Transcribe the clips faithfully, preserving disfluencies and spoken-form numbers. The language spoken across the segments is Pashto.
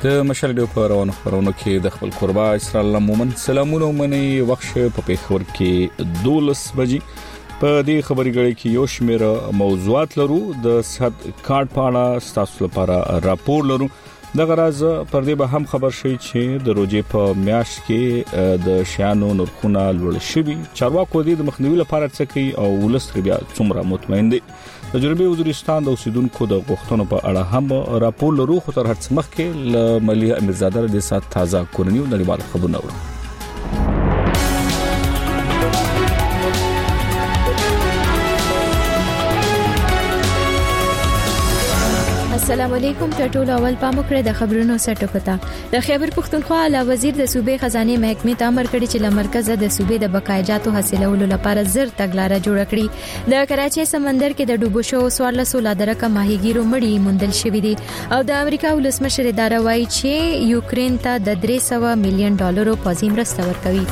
د مشال ډیو په روانو خبرونو کې د خپل قربا اسرائیل مومن سلامونه مني وخت په پیښور کې دولس بجې په دې خبري غړي کې یو شمېر موضوعات لرو د صحت کارت په اړه تاسو لپاره راپور لرو د غراز پر دې به هم خبر شي چې د روزې په میاش کې د شیانو نرخونه لوړ شوي چارواکو د مخنیوي لپاره څه کوي او ولست بیا څومره مطمئن دي د جنوبي وزیرستان د اوسیدونکو د غوښتنو په اړه هم راپور لرو خو تر هڅه مخکې ل ملي امیرزاده د سات تازه کورنیو نړیوال خبرونه ورو السلام علیکم ټټول اول پامو کړ د خبرونو سرټکوتا د خیبر پختونخوا اعلی وزیر د صوبې خزانه محکمې ته امر کړی چې له مرکز د صوبې د بقایجاتو حاصلولو لپاره زر تګلارې جوړ کړي د کراچي سمندر کې د ډوبو شو سوارل سولا درکه ماهیګیرو مړی موندل شوې دي او د امریکا ولسمشر اداره وايي چې یوکرين ته د درې سوه میلیون ډالرو پوځي مرسته ورکوي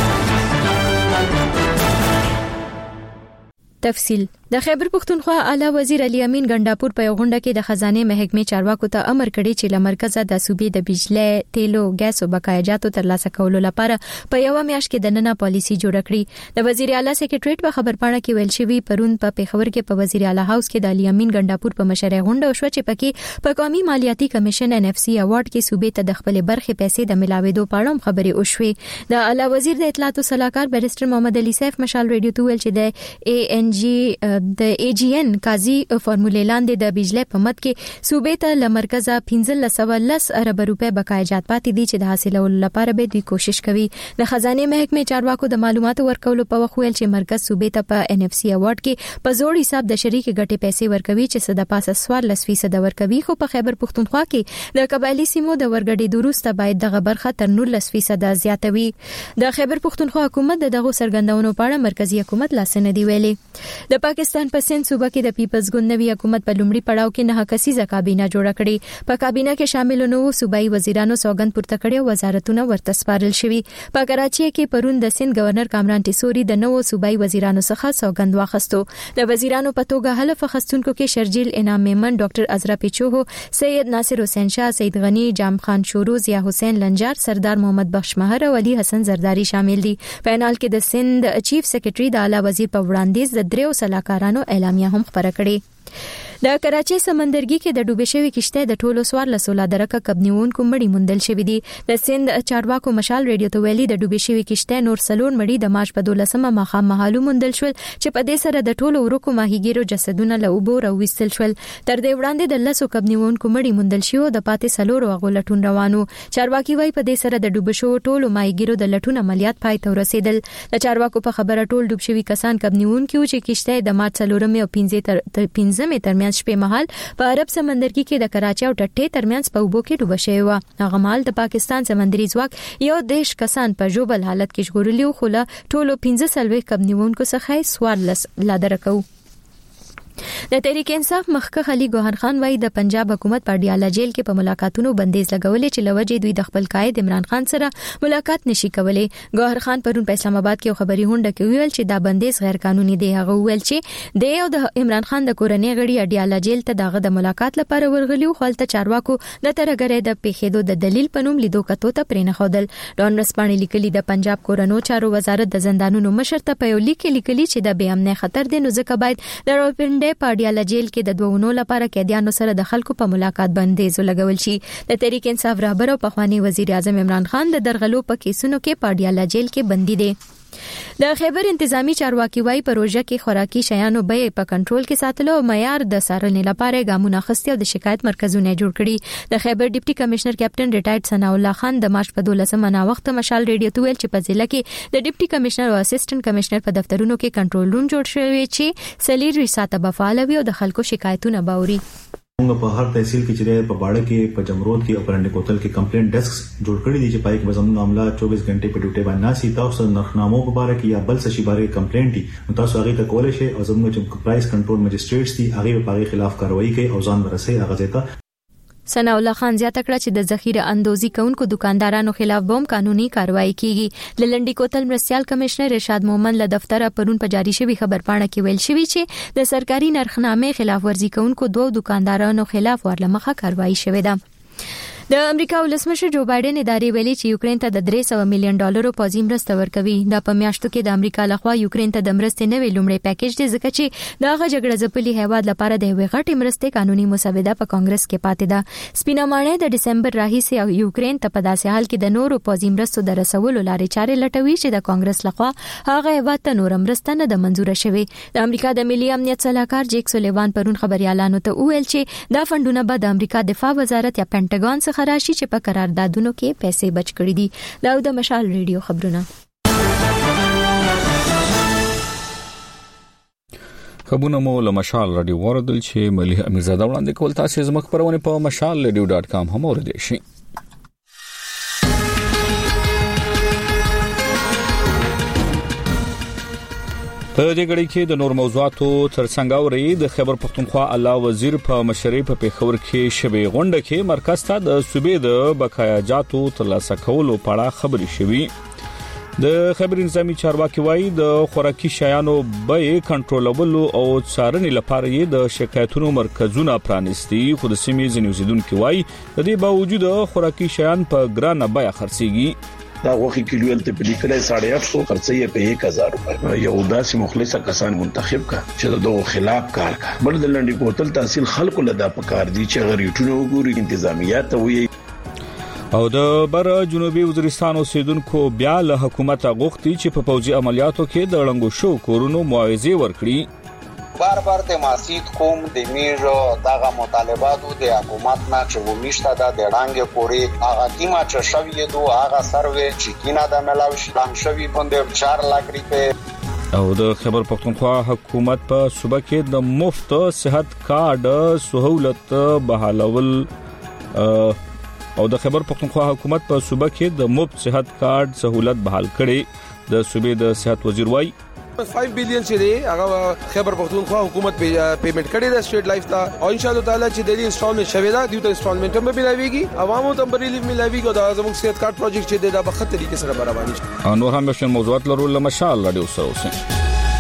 تفصیل د خیبر پختونخوا اعلی وزیر علي امین ګنداپور په غونډه کې د خزانه محکمې چارواکو ته امر کړی چې له مرکز د صوبې د بجلی تیلو غاز او بقایجاتو ترلاسه کولو لپاره په یو میاشت کې د نننه پالیسی جوړ کړي د وزیر اعلی سیکریټریټ په خبرپاڼه کې ویل شوی پرون په پیښور کې په وزیر اعلی هاوس کې د علي امین ګنداپور په مشرۍ غونډه وشو چې پکې په قومي مالیاتي کمیشن ان اف سی ایوارډ کې صوبې ته د خپل برخې پیسې د ملاويدو په اړه خبرې وشوې د اعلی وزیر د اطلاعات او صلاحکار بیرستر محمد علي سیف مشال ریډیو ته ویل چې د ای ان جی د ای جی ان قاضي فارمولې لاندې د بجلی په مد کې صوبې ته له مرکزه پنځه سوه لس ارب روپے بقایجات پاتې دي چې د حاصلولو لپاره به دوی کوشش کوي د خزانه محکمې چارواکو د معلوماتو ورکولو په وخت ویل چې مرکز صوبې ته په ان اف سی ایوارډ کې په زوړ حساب د شریک ګټې پیسې ورکوي چې صد پاسه څوارلس فیصد ورکوي خو په خیبر پختونخوا کې د قبایلی سیمو د ورګړې دروسته باید دغه برخه تر نولس فیصد زیاتوي د خیبر پختونخوا حکومت دغه سرګندونو په اړه مرکزی حکومت لاسنه دی ویلي د پاکستان په سند صوبه کې د پیپلز ګوند نوی حکومت په لومړي پړاو کې نه کسیزه کابینه جوړه کړې په کابینه کې شامل نو صوبایي وزیرانو سوګند پورته کړي او وزارتونه ورته سپارل شوي په کراچي کې پرون د سند گورنر کامران ټیسوري د نوو صوبایي وزیرانو څخه سوګند واخستو د وزیرانو په توګه حلف اخستونکو کې شرجیل انعام میمن ډاکټر ازرا پیچو سید ناصر حسین شاه سید غنی جام خان شورو ضیا حسین لنجار سردار محمد بخش مهر او علي حسن زرداری شامل دي په انال کې د سند چیف سیکریټري د اعلی وزیر په وړاندیز د دریو صلاحکارانو اعلامیه هم خبره کړې د کراچي سمندرګي کې د ډوبې شوی کشته د ټولو سوار لسولا درکه کبنیونکو مړی موندل شوی دي د سند چارواکو مشال ریډیو ته ویلي د ډوبې شوی کشته نور سلور مړی د مارچ په دولسمه مخه مهالو موندل شول چې په دې سره د ټولو ورکو ماهیګیرو جسدونه له اوبو راوستل شول تر دې وړاندې د لسو کبنیونکو مړی موندل شو د پاتې سلور غولټون روانو چارواکي وای په دې سره د ډوب شو ټولو ماهیګیرو د لټون عملیات پای ته رسیدل د چارواکو په خبره ټول ډوب شوی کسان کبنیونکو چې کشته د مارچ سلورمه او پنځمه ترمنځ شپې مهال په عرب سمندرګي کې د کراچي او ټټې ترمنځ په اوبو کې ډوب شوی و هغه مهال د پاکستان سمندري ځواک یو دیش کسان په جوبل حالت کې ژغورلی خو له ټولو پنځه سلوي کبنیونکو څخه سوارلس لادرکو د تحریک انصاف مخکښ علي ګوهر خان وايي د پنجاب حکومت په ډیاله جیل کې په ملاقاتونو بندیز لګولې چې لوجې دوی د خپل قائد عمران خان سره ملاقات نشي کولای ګوهر خان پرون په اسلام آباد کې خبري هونډه کې ویل چې دا بندیز غیر قانوني دی هغه ویل چې د یو د عمران خان د کورنۍ غړي ډیاله جیل ته دغه د ملاقات لپاره ورغلیو خپل ته چارواکو د ترګره د پیښېدو د دلیل پنوم لیدو کتو ته پرې نه خودل ډون رسپانې لیکلي د پنجاب کورونو چارو وزارت د زندانونو مشر ته په یو لیک لیکلي چې د بې امنۍ خطر دی نو ځکه باید د راوپنډې په ډیاله جیل کې د دوونو لپاره قیدیانو سره د خلکو په ملاقات بندیز لګول شي د تحریک انصاف رهبر او پخوانی وزیر اعظم عمران خان د درغلو په کیسونو کې په ډیاله جیل کې بندي دي د خیبر انتظامی چارواکي وايي پروژه کې خوراکي شیانو بیې په کنټرول کې ساتلو او معیار د څارنې لپاره ګامونه اخیستي او د شکایت مرکزونه جوړ کړي د خیبر ډیپټي کمشنر کیپټن ریټایرډ ثنا الله خان د مارچ په دولسمه نا وخت مشال ریډیو ته ویل چې په ضلع کې د ډیپټي کمشنر او اسسټنټ کمشنر په دفترونو کې کنټرول روم جوړ شوی چې سلیری ساته بفعال وي او د خلکو شکایتونه باوري موږ په هر تحصیل کې چې په باړه کې په جمرود کې او پرنده کوتل کې کمپلینټ ډیسک جوړ کړی دي چې پای کې زموږ عمله چوبیس غنټې په ډیوټي باندې ناسي تاسو نرخنامو په اړه کې یا بل څه شي باندې کمپلینټ دي تاسو هغه ته کولای شئ او زموږ چې پرایس کنټرول مجستریټس دي هغه په هغه خلاف کاروایی کوي او ځان ورسي هغه ځای ثنا الله خان زیاته کړه چې د ذخیره اندوزي کوونکو دکاندارانو خلاف بم قانوني کاروایی کیږي لنډی کوتل مرستيال کمشنر رشاد مومن له دفتر پرون په جاری شوی خبر پاڼه کې ویل شوی چې د سرکاري نرخنامې خلاف ورزي کوونکو دوه دکاندارانو خلاف ورلمخه کاروایی شوې ده د امریکا ولسمشر جو بایدن ادارې ویلي چې یوکرين ته د درې سوه میلیون ډالرو پوځي مرسته ورکوي. دا په میاشتو کې د امریکا لخوا یوکرين ته د مرستې نوې لومړی پیکیج دی ځکه چې دا غ جګړه ځپلي هیواد لپاره د یوې غټې مرستې قانوني مسوده په کانګرس کې پاتې ده. سپینا ماڼۍ د دسمبر راهیسې یوکرين ته په داسې حال کې د نورو پوځي مرستو د رسولو لارې چارې لټوي چې د کانګرس لخوا هغه هیواد ته نور مرسته نه د منزور شوي. د امریکا د ملي امنیت صلاحکار جیک سولیوان پرون خبريالانو ته وویل چې دا فندونه به د امریکا دفاع وزارت یا پینټاګون څخه راشي چې په قراردادونو کې پیسې بچ کړي دي. دا د مشال ریډیو خبرونه. خبرونه مو له مشال رادیو وردل چې ملي امیرزاده وړاندې کول. تاسو زموږ خبرونه په مشال رادیو ډاټ کام هم اوریدئ شئ. په دې غړي کې د نور موضوعاتو ترڅنګ اوري د خیبر پختونخوا اعلی وزیر په مشرۍ په پیښور کې شبي غونډه کې مرکز ته د صوبې د بقایا جاتو ترلاسه کولو په اړه خبري شوې. د خبر نظامی چارواکي وایي د خوراکي شیانو بیې کنټرولولو او څارنې لپاره یې د شکایتونو مرکزونه پرانیستي. خو د سیمې ځینې اوسیدونکو وایي د دې باوجود خوراکي شیان په ګرانه بیه خرڅيږي. دا وخت کې لیول ته په لیکلای ساڑھے آٹھ سو خرڅي په یک هزار روپے. یو داسې مخلصه کسان منتخب کا چې د دوه خلاف کار کا. بل د لنډي کوتل تحصیل خلکو لدا پکار دي چې غریټونو وګوري انتظامیات ته وي. او د بر جنوبي وزیرستان اوسیدونکو بیا له حکومت غوښتي چې په پوځي عملیاتو کې د لنګو شو کورونو معاوضه ورکړي. بار بار د ماسید کوم د میرو دغه مطالباتو د حکومت نه چې ومیشته د ډانګ پوري هغه کیما چې شوی دو هغه سروي چې کینا د ملاوي شلام شوی باندې چار لک روپے. او د خیبر پختونخوا حکومت په صوبه کې د مفت صحت کارت سہولت بحالول او د خیبر پختونخوا حکومت په صوبه کې د مفت صحت کارت سہولت بحال کړي. د صوبې د صحت وزیر وایي پنځه بلین چې دی هغه خیبر پختونخوا حکومت پیمنٹ کړي د سټیټ لایف ته او ان شاء الله تعالی چې د دې انسټالمنت شوی دا دیو ته انسټالمنت هم ملایويږي عوامو ته ریلیف ملایويږي او د زموږ صحت کارت پروجیکټ چې دی دا په خطر طریقې سره برابر شي. نور هم شین موضوعات لرو له مشال رادیو سره اوسه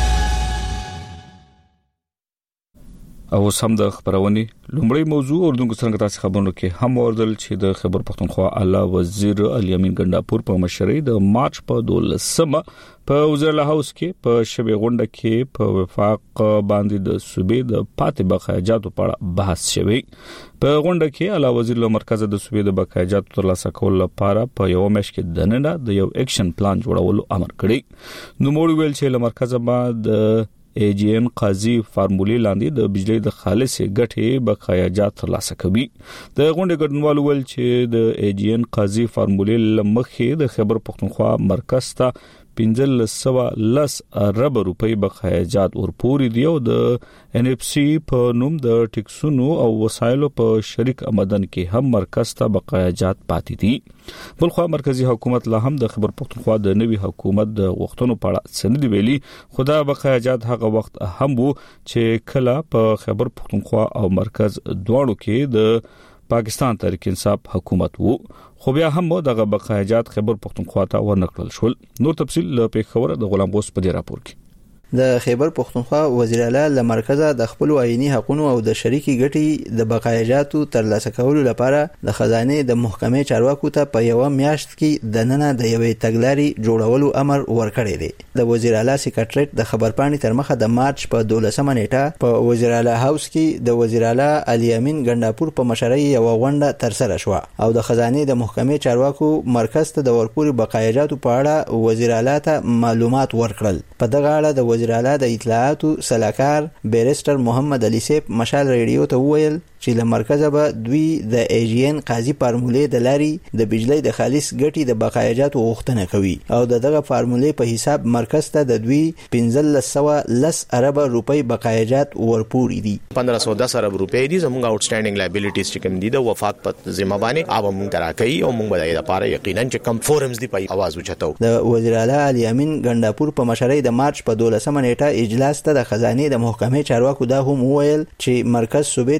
او سم د خبرونې لومړی موضوع اردوونکو څنګه تاسو خبرونه کې هم اوردل چې د خیبر پختونخوا اعلی وزیر علي امین ګنداپور په مشرۍ د مارچ په دولسمه په وزیر هاوس کې په شبي غونډه کې په وفاق باندې د صوبې د پاتې بقایجاتو په اړه بحث شوی. په غونډه کې اعلی وزیر له مرکز د صوبې د بقایجاتو ترلاسه کولو لپاره په یو مېش کې دننه د یو اکشن پلان جوړولو امر کړی. نو موږ ویل چې له مرکز باندې ای جی ان قاضي فارمولې لاندې د بجلی د خالص ګټې بقایجات ترلاسه کوي. د غونډې ګډونوالو ول چې د ای جی ان قاضي فارمولې لمخې د خیبر پختونخوا مرکز ته پنځل سوا لس ارب روپۍ بقایجات ورپوري دی او د ان اف سی په نوم د ټیکسونو او وسایلو په شریک آمدن کې هم مرکز ته بقایجات پاتې دي. بلخو مرکزی حکومت لا هم د خیبر پختونخوا د نوي حکومت د وختونو په اړه سند ویلي. خدا بقایجات هغه وخت هم وو چې کله په خیبر پختونخوا او مرکز دواړو کې د پاکستان تحریک انصاف حکومت وو. خو بیا هم دغه بقایجات خیبر پختونخوا ته ورنکړل شول. نور تفصیل له پیښور د غلام غوث په دې راپور کې. د خیبر پختونخوا وزیر اعلی له مرکزه د خپل آئینی حقوقو او د شریکي ګټې د بقایجاتو ترلاسه کولو لپاره د خزانه د محکمې چارواکو ته په یو میاشت کې د نننه د یوې تګلارې جوړولو امر ورکړی دی. د وزیر اعلی سیکریټریټ د خبرپاڼې تر مخه د مارچ په دولسمه نیټه په وزیر اعلی هاوس کې د وزیر اعلی علي امین ګنداپور په مشرۍ یو غونډه ترسره شوه او د خزانه د محکمې چارواکو مرکز ته د ورپوري بقایجاتو په اړه وزیر اعلی ته معلومات ورکړل. په دغه اړه د وزیر اعلی د اطلاعاتو سلاکار بیرستر محمد علي سیب مشال ریډیو ته وویل چې له مرکزه به دوی د ای جی ان قاضي فارمولې د لاري د بجلی د خالص ګټې د بقایجاتو غوښتنه کوي او دغه فارمولې په حساب مرکز ته د دوی پنځه سوه لس ارب روپۍ بقایجات ورپوري دي. پندرہ سو دس ارب روپۍ دي زموږ آوټسټانډینګ لایبیلیټیز چې کوم دي د وفاق په ذمہ باندې او موږ تراکي او موږ بدایي لپاره یقینا چې کوم فورمز دی په आवाज وچتو. د وزیر اعلی علي امین ګنداپور په مشرۍ د مارچ په دولسمه نیټه اجلاس ته د خزانه د محکمې چارواکو دا هم وویل چې مرکز صوبې ته د ان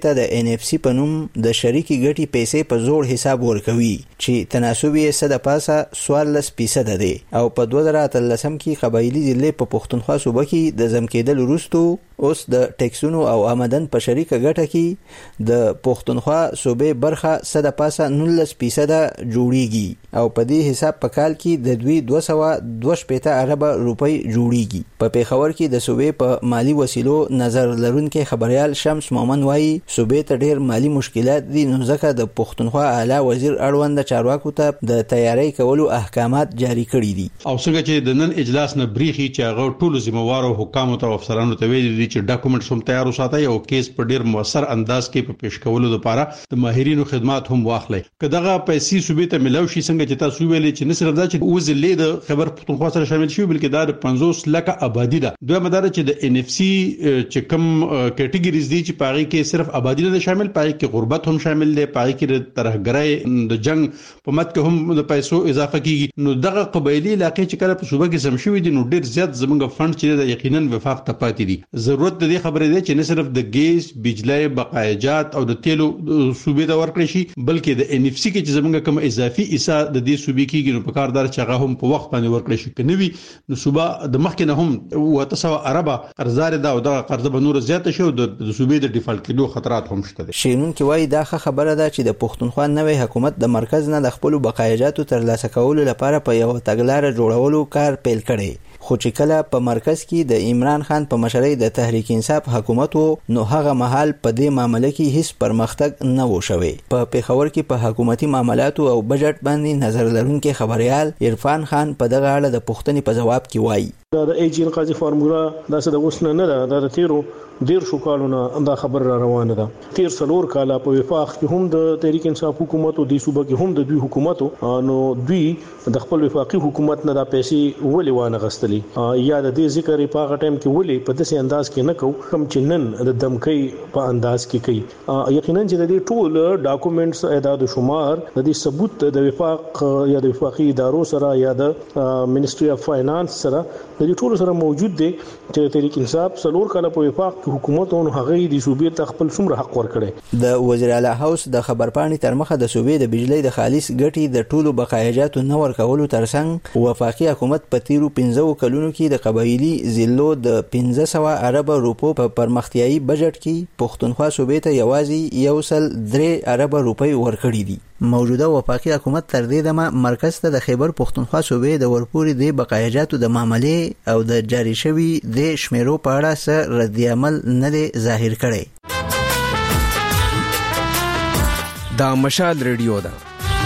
اف سی په نوم د شریکي ګټي پیسې په زوړ حساب ورکوي چې تناسب یې صد پاسه څوارلس فیصد دی او په دوه زره اتلسم کې قبایلی ضلع په پښتونخوا صوبه کې د ضم کېدل وروسته اوس د ټیکسونو او آمدن په شریکه ګټه کې د پښتونخوا صوبې برخه صد پاسه نولس فیصد جوړیږي او په دې حساب په کال کې د دوی دوه سوه دوه شپېته ارب روپۍ جوړیږي. په پیښور کې د صوبې په مالی وسیلو نظر لرونکي خبريال شمس مومن وایي صوبې ته ډېر مالی مشکلات دي، نو ځکه د پښتونخوا اعلی وزیر اړوند چارواکو ته د تیاری کولو احکامات جاری کړي دي. او څنګه چې د نن اجلاس نه بریخي چې هغه ټولو ذمہوارو حکامو ته افسرانو ته ویلي دي چې ډاکومېنټس هم تیار وساتئ او کیس په ډیر موثر انداز کې په پیښ کولو لپاره د ماهرینو خدمات هم واخلئ. کداغه پیسې صوبې ته ملو شي څنګه چې تاسو ویلي چې نه صرف دا چې وزلې د خبر پښتونخوا سره شامل شي بلکې دا د پنځوس لکه آبادی ده. دوه مدار چې د ان اف سی چې کوم کټګوریز دي چې پاره کې صرف آبادی نه شامل، پاره کې غربت هم شامل دي، پاره کې ترهګرۍ د جنگ په مت کې هم د پیسو اضافه کیږي. نو دغه قبایلی علاقې چې کله په صوبه کې سم شوی دي نو ډیر زیات زمونږ فند چې د یقینا وفاق ته پاتې دي. ضرورت د دې خبرې ده چې نه صرف د ګیس، بجلی، بقایجات او د تیلو صوبې ته ورکړي شي بلکې د ان اف سی کې چې زمونږ کوم اضافي حصہ د دې صوبې کې نو په کاردار چې هغه هم په وخت باندې ورکړي شي. کني نو صوبه د مخکې نه هم وتسو عربه قرضدار ده او د قرض به نور زیات شي او د صوبې د ډیفالت کېدو خطرات هم شته. شینون کې وایي دا خبره ده چې د پښتونخوا نوې حکومت د مرکز نه د خپل بقایجاتو ترلاسه کولو لپاره په یو تګلارې جوړولو کار پیل کړي، خو چې کله په مرکز کې د عمران خان په مشرۍ د تحریک انصاف حکومت وو نو هغه مهال په دې معاملې کې هیڅ پرمختګ نه و شوی. په پیښور کې په حکومتي معاملاتو او بجټ باندې نظر لرونکي خبريال عرفان خان په دغه اړه د پوښتنې په جواب کې وایي دا د ایجین قاضي فارمولا دا څه د اوس نه ده، دا د تیرو ډیر شو کالونه دا خبر را روانه ده. تیر څلور کاله په وفاق کې هم د تحریک انصاف حکومت او د صوبه کې هم د دوی حکومت نو دوی د خپل وفاقي حکومت نه د پیسې ولې وانه غستلی یا د دې ذکر په هغه ټایم کې ولې په داسې انداز کې نه کو کوم چې نن د دمکۍ په انداز کې کوي. یقینا چې د دې ټول ډاکومېنټس اعداد او شمار د دې ثبوت د وفاق یا د وفاقي ادارو سره یا د منیسټري اف فاینانس سره د دې ټول سره موجود دي چې تحریک انصاف څلور کاله په وفاق حکومت او هغه د صوبې ته خپل څومره حق ورکړي. د وزیر اعلی هاوس د خبرپاڼې تر مخه د صوبې د بجلی د خالص ګټي د ټولو بقایجاتو نه ورکولو ترڅنګ وفاقي حکومت په تیرو پنځو کلونو کې د قبایلی ضلعو د پنځه سوه ارب روپو په پرمختیایي بجټ کې پښتونخوا صوبې ته یوازې یو سل درې ارب روپۍ ورکړي دي. موجوده وفاقي حکومت تر دې دمه مرکز ته د خیبر پښتونخوا صوبې د ورپوري د بقایجاتو د معاملې او د جاری شوی د شمیرو په اړه څه رد عمل نه دی ظاهر کړی. دا مشال ریډیو ده.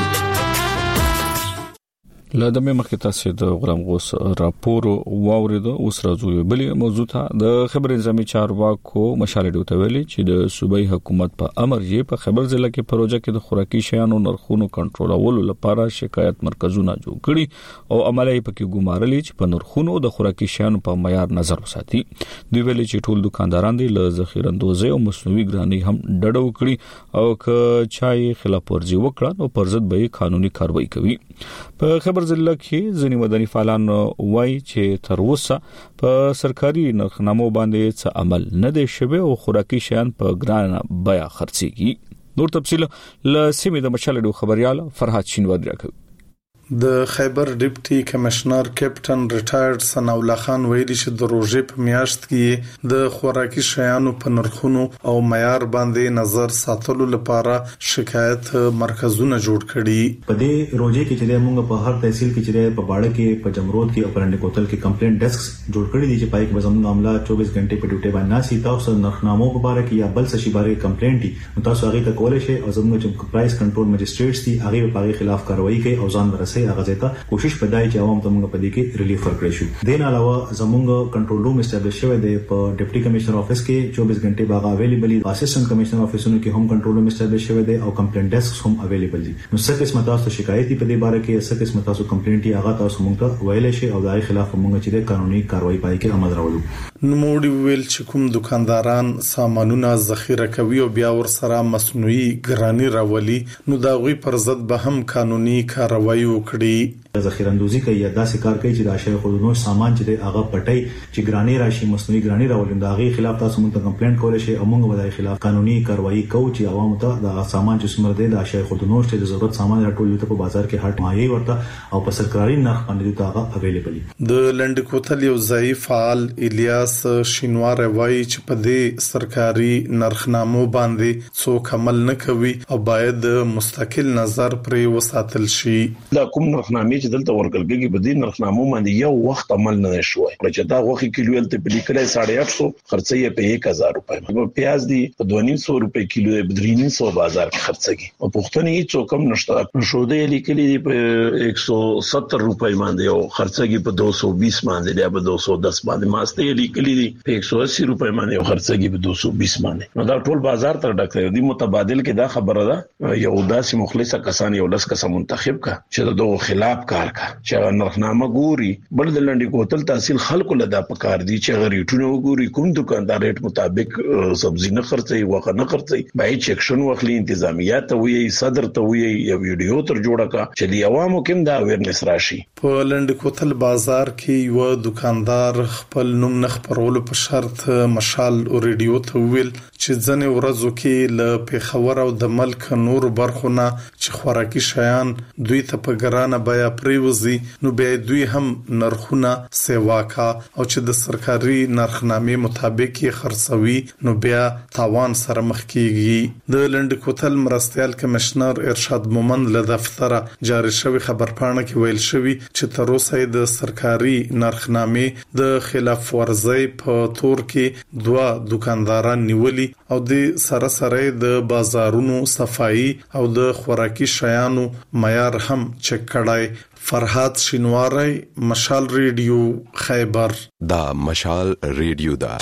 لدمه مخکې تاسو د غلام غوث راپور واوریدو اوس راځو بلې موضوع ته د خبر نظامی چارواکو مشال ریډیو ته ویلي چې د صوبایي حکومت په امر یې په خبر ضلع کې پروژه کې د خوراکي شیانو نرخونو کنټرولولو لپاره شکایت مرکزونه جوړ کړي او عملي پکې ګمارلي چې په نرخونو د خوراکي شیانو په معیار نظر وساتي. دوی ویلي چې ټول دکانداران دي له ذخیره اندوزي او مصنوعي ګراني هم ډډه وکړي او که چای خلاف ورزي وکړه نو پر ضد به قانوني کاروایی کوي. په خبر ضلع کې ځینې مدني فعالان وایي چې تر اوسه په سرکاري نرخنامو باندې څه عمل نه دی شوی او خوراکي شیان په ګرانه بیا خرڅيږي. نور تفصیل له سیمې د مشال ډیو خبريال فرحات شینوادي راکوي. د خیبر ډیپټي کمشنر کیپټن ریټایرډ ثناء الله خان ویلي چې د روزې په میاشت کې د خوراکي شیانو په نرخونو او معیار باندې نظر ساتلو لپاره شکایت مرکزونه جوړ کړي. په دې روزې کې چې موږ په هر تحصیل کې چې په باړه کې په جمرود کې او پرنده کوتل کې کمپلینټ ډیسک جوړ کړي دي چې پای کې زموږ معاملات چوبیس غنټې په ډیوټي باندې ناسي تاسو نرخنامو په اړه کې یا بل څه شي باندې کمپلینټ دي تاسو هغه ته کولای شئ او زموږ چې پرایس کنټرول مجستریټس دي هغه په هغه خلاف کاروایی کوي او ځان ورسې هغه ځکه کوشش پدای چې عوام ته موږ په دې کې ریلیف ورکړی شو. دین علاوه زموږ کنټرول روم اسټابلیش شوی دی په ډیپټي کمشنر افیس کې چوبیس غنټې باغ اویلیبل دي. اسسټنټ کمشنر افیسونو کې هم کنټرول روم اسټابلیش شوی دی او کمپلینټ ډیسک هم اویلیبل دي. نو څه قسمه تاسو شکایت په دې باره کې څه قسمه تاسو کمپلینټ یې هغه تاسو موږ ته ویلای شئ او دای خلاف موږ چې قانوني کاروایی پای کې عمل راوړو. نو موږ ویل چې کوم دکانداران سامانونه ذخیره کوي او بیا ور سره مصنوعي ګرانی راولي نو دا غوي پر ضد به هم قانوني کاروایی وکړي. ذخیره اندوزی کوي یا داسې کار کوي چې د اشیاء خودنوش سامان چې هغه پټي چې ګرانی راشي مصنوعي ګرانی راولین دا غي خلاف تاسو مونږ ته کمپلینټ کولای شئ او موږ به د خلاف قانوني کاروایی کوو چې عوامو ته د سامان چې څومره دی د اشیاء خودنوش چې د ضرورت سامان راټول ته په بازار کې هټ مایي ورته او په سرکاري نرخ باندې دا اویلیبل دي. د لنډکوتل یو ځای فعال الیاس شینوار وایي چې په دې سرکاري نرخنامو باندې څوک عمل نه کوي او باید مستقل نظر پرې وساتل شي. دا کوم نرخنامې چې دلته ورکل کېږي په دې نرخنامو باندې یو وخت عمل نه شوی چې دا غوخي کیلو ته په لیکلای ساڑھے آٹھ سو خرڅي په ایک هزار روپے په پیاز دی په دوه نیم سو روپے کیلو په درې نیم سو بازار کې خرڅي او پښتون هیڅ څوک هم نشته شو دی لیکلي دی په ایک سو ستر روپے باندې او خرڅي په دو سو بیس باندې یا په دو سو دس باندې ماسته لیکلي دی په ایک سو اسی روپے باندې او خرڅي په دو سو بیس باندې نو دا ټول بازار تر ډکه دی. متبادل کې دا خبره ده یو داسې مخلصه کسان یو لس کس منتخب کا چې دغه خلاف کار کا چې نرخنامه ګوري بل د لنډي کوتل تحصیل خلکو لدا پکار دي چې غریټونو وګوري کوم دکاندار ریټ مطابق سبزی نه خرڅي وغه نه خرڅي بای چیکشن وخلی انتظامیات ته وی صدر ته وی یو ویډیو تر جوړه کا چې دی عوامو کوم دا اویرنس راشي. په لنډي کوتل بازار کې یو دکاندار خپل نوم نه خبرولو په شرط مشال او ریډیو ته ویل چې ځنه ورځو کې ل پیښور او د ملک نور برخونه چې خوراکي شیان دوی ته په ګرانه بیا پریوزي نو به دوی هم نرخونه سیوا کا او چې د سرکاري نرخنامې مطابق یې خرڅوي نو بیا تاوان سره مخ کیږي. د لنډ کوتل مرستيال کمشنر ارشاد مومند له دفتر جاری شوی خبرپاڼه کې ویل شوی چې تر اوسه د سرکاري نرخنامې د خلاف ورزي په تور کې دوه دکانداران نیولي او د سره سره د بازارونو صفائی او د خوراکي شیانو معیار هم چک کړای. فرحات شینواری مشال ریډیو خیبر. دا مشال ریډیو دا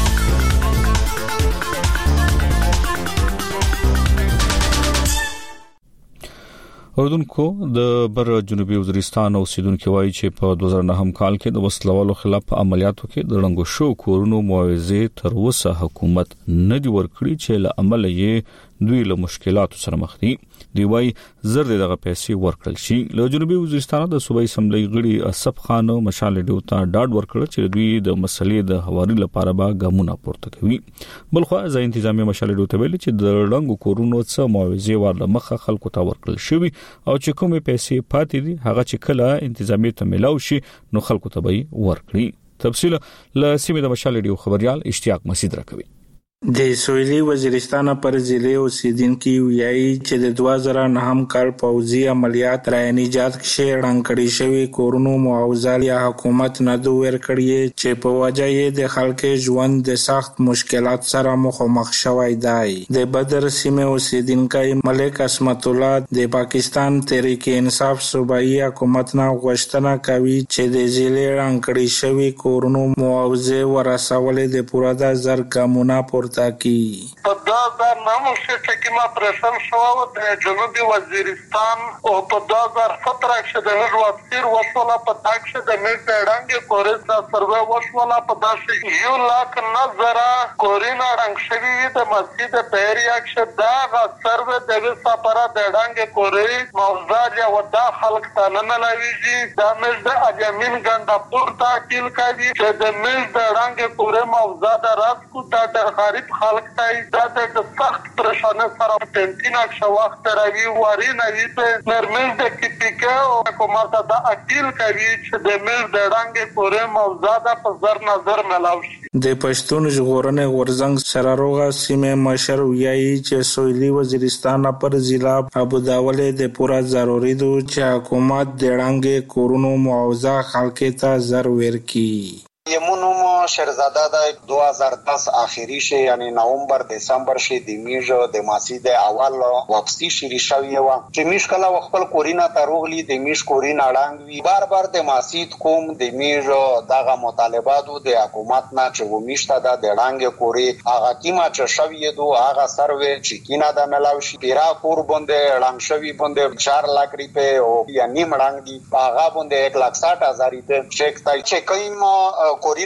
اردوونکو د بر جنوبي وزیرستان اوسیدونکو وایي چې په دوه زره نهم کال کې د وسلوالو خلاف عملیاتو کې د رنګو شو کورونو معاوضه تر اوسه حکومت نه دی ورکړي چې له عمل یې دوی له مشکلاتو سره مخ دي. دی وایي زر دغه پیسې ورکړل شي. له جنوبي وزیرستان د صوبایي اسمبلی غړي اسف خان مشال ډیو ته ډاډ ورکړ چې دوی د مسلې د حواري لپاره به ګامونه پورته کوي. بلخو ځای انتظامی مشال ډیو ته ویل چې د رنګو کورونو څخه معاوضه ورله مخه خلکو ته ورکړل شي او چې کومې پیسې پاتې دي هغه چې کله انتظامی ته ملاو شي نو خلکو ته به ورکړي. تفصیل له سیمه د مشال ډیو خبريال اشتیاق مسعود راکوي. د سویلي وزیرستان پر ضلع اوسیدونکو ویایي چې د دوه زره نهم کال پوځي عملیات را نجات کې رنګ کړي شوی کورونو معاوضه یا حکومت نه دوه ورکړي چې په وجه یې د خلکو ژوند د سخت مشکلات سره مخامخ شوی دی. د بدر سیمه اوسیدونکو ملک اسمت الله د پاکستان تحریک انصاف صوبایي حکومت نه غوښتنه کوي چې د ضلع رنګ کړي شوی کورونو معاوضه ورسول د پوره د زر ګامونه پورته کی. په دا د ناموسه ټکی ما پرسل شو د جنوبي وزیرستان او په دوه زره سطر کې د نړواتیر وصله په تاک شه د مې ډنګ کورس د سروې وصله په داسې یو لاک نظر کورینا رنګ شوی د مسجد پیریا کې دا غ سروې د وسپاره د ډنګ کوري موضوع یا ودا خلق ته نه ملويږي د مې د اجمین ګنده پورته کیل کوي چې د مې د ډنګ کوري موضوع د رات کو د خارج خلق ته د سخت پریشانه سره پنځینا ښه وخت راوي واري نه وي په نرمل د کیپیکا او حکومت د اکیل کوي چې د مل د رنګ پورې موضوع په زر نظر ملاو شي. د پښتون ژغورنې غورځنګ سره روغه سیمه مشر ویایي چې سویلي وزیرستان پر ضلع ابو داول د پورا ضروري دو چې حکومت د رنګ کورونو معاوضه خلک ته زر ورکي. یمونو شهرزاده د دوه هزار دس اخیری شي یعنی نومبر دسمبر شي د میژو د ماسیده اول واپسی شری شوی و چې میش کله خپل کورینا تروغلی د میش کورینا لاندوی بار بار د ماسید کوم د میژو دغه مطالباتو د حکومت نه چې و میشته د ډانګ کوري هغه کیما چې شوی دو هغه سروې چې کینا د ملاو شي پیرا کور باندې لاند شوی باندې چار لک روپے او یا نیم لاند دی هغه باندې یک لک ساठ هزار روپے چیک تای چې کیم کورینا لاند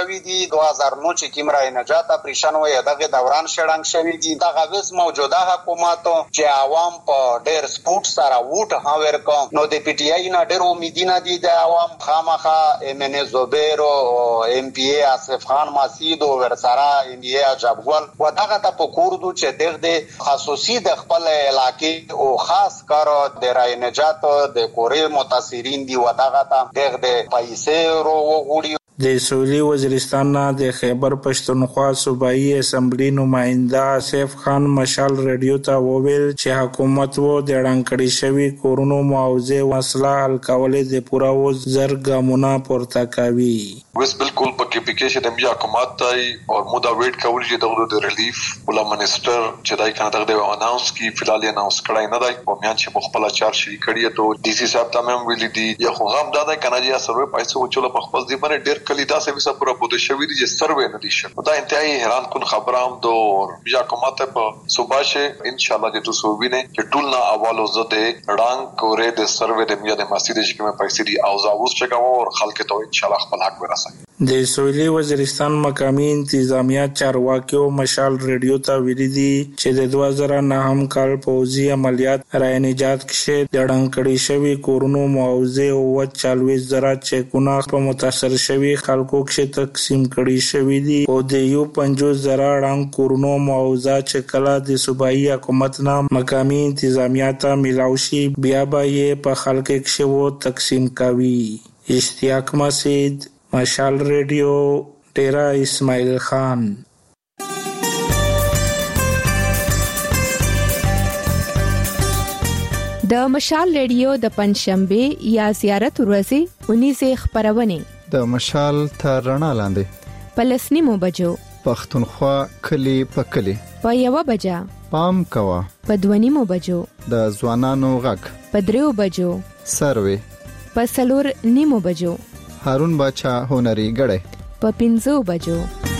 شوی دي دوه هزار نو چې کیمرا نجات اپریشن وې دغه دوران شړنګ شوی دي دغه وس موجوده حکومت چې عوام په ډېر سپورت سره ووټ ها ورکوم نو د پی ټی آی نه ډېر امیدونه دي د عوام خامخا امن زوبیر او ام پی ای اسف خان ماسید او ورسره ام ای اجابګل و دغه ته په کوردو چې دغه خصوصي د خپل علاقې او خاص کار د رای نجات د کورې متاثرین دي و دغه ته دغه پیسې ورو وغوړي د سویلي وزیرستان نه د خیبر پښتونخوا صوبایي اسمبلی نماینده آصف خان مشال رادیو ته وویل چې حکومت وو د اړنګړی شوی کورونو معاوضه مسله حل کولې د پورا وز زرګامونه پورته کوي وس بالکل په کې پکې چې د بیا حکومت ته او مودا ویټ کول چې دغه د ریلیف ولا منسٹر چې دای کنه دغه اناونس کی فلال اناونس کړای نه دی او میان چې مخبل چار شي کړی ته ډي سي صاحب ته هم ویل دي یا خو هم دا کنه چې سروې پیسې وچول په خپل دی باندې ډیر کلی دا سه وسه پورا بده شوی دي چې سروې نه دي شو دا انتهایی حیران کن خبره هم دو بیا حکومت په صبح شه ان شاء الله چې تاسو وینئ چې ټول نه اولو زده رنگ کورې د سروې د میاد مسجد چې کومه پیسې دي او زاوس چې کوم او خلک ته ان شاء الله خپل حق ورسوي د سویلي وزیرستان مقامی انتظامیه چارواکیو مشال ریډیو ته ویلي دي چې د دوه زره نهم کال پوځي عملیات رای نجات کې د اړنګړی شوی کورونو معاوضه او چالويز زره چکونه په متاثر شوی خلکو کې تقسیم کړي شوی دي او د یو پنځوس زره اړنګ کورونو معاوضه چې کله د صوبایي حکومت نه مقامی انتظامیه ته ملاوي بیا به یې په خلکو کې وو تقسیم کوي اشتیاق مسجد مشال ریډیو ډیرا اسماعیل خان د مشال ریډیو د پنځشنبه یا زیارت ورځې اونیزه خبرونه د مشال تر رڼا لاندې پلسنی مو بجو پښتونخوا کلی په کلی په یو بجا پام کوا په دونی مو بجو د ځوانانو غږ په دریو بجو سروي په سلور نیمو بجو هارون باچا هنري غړې په پنځو بجو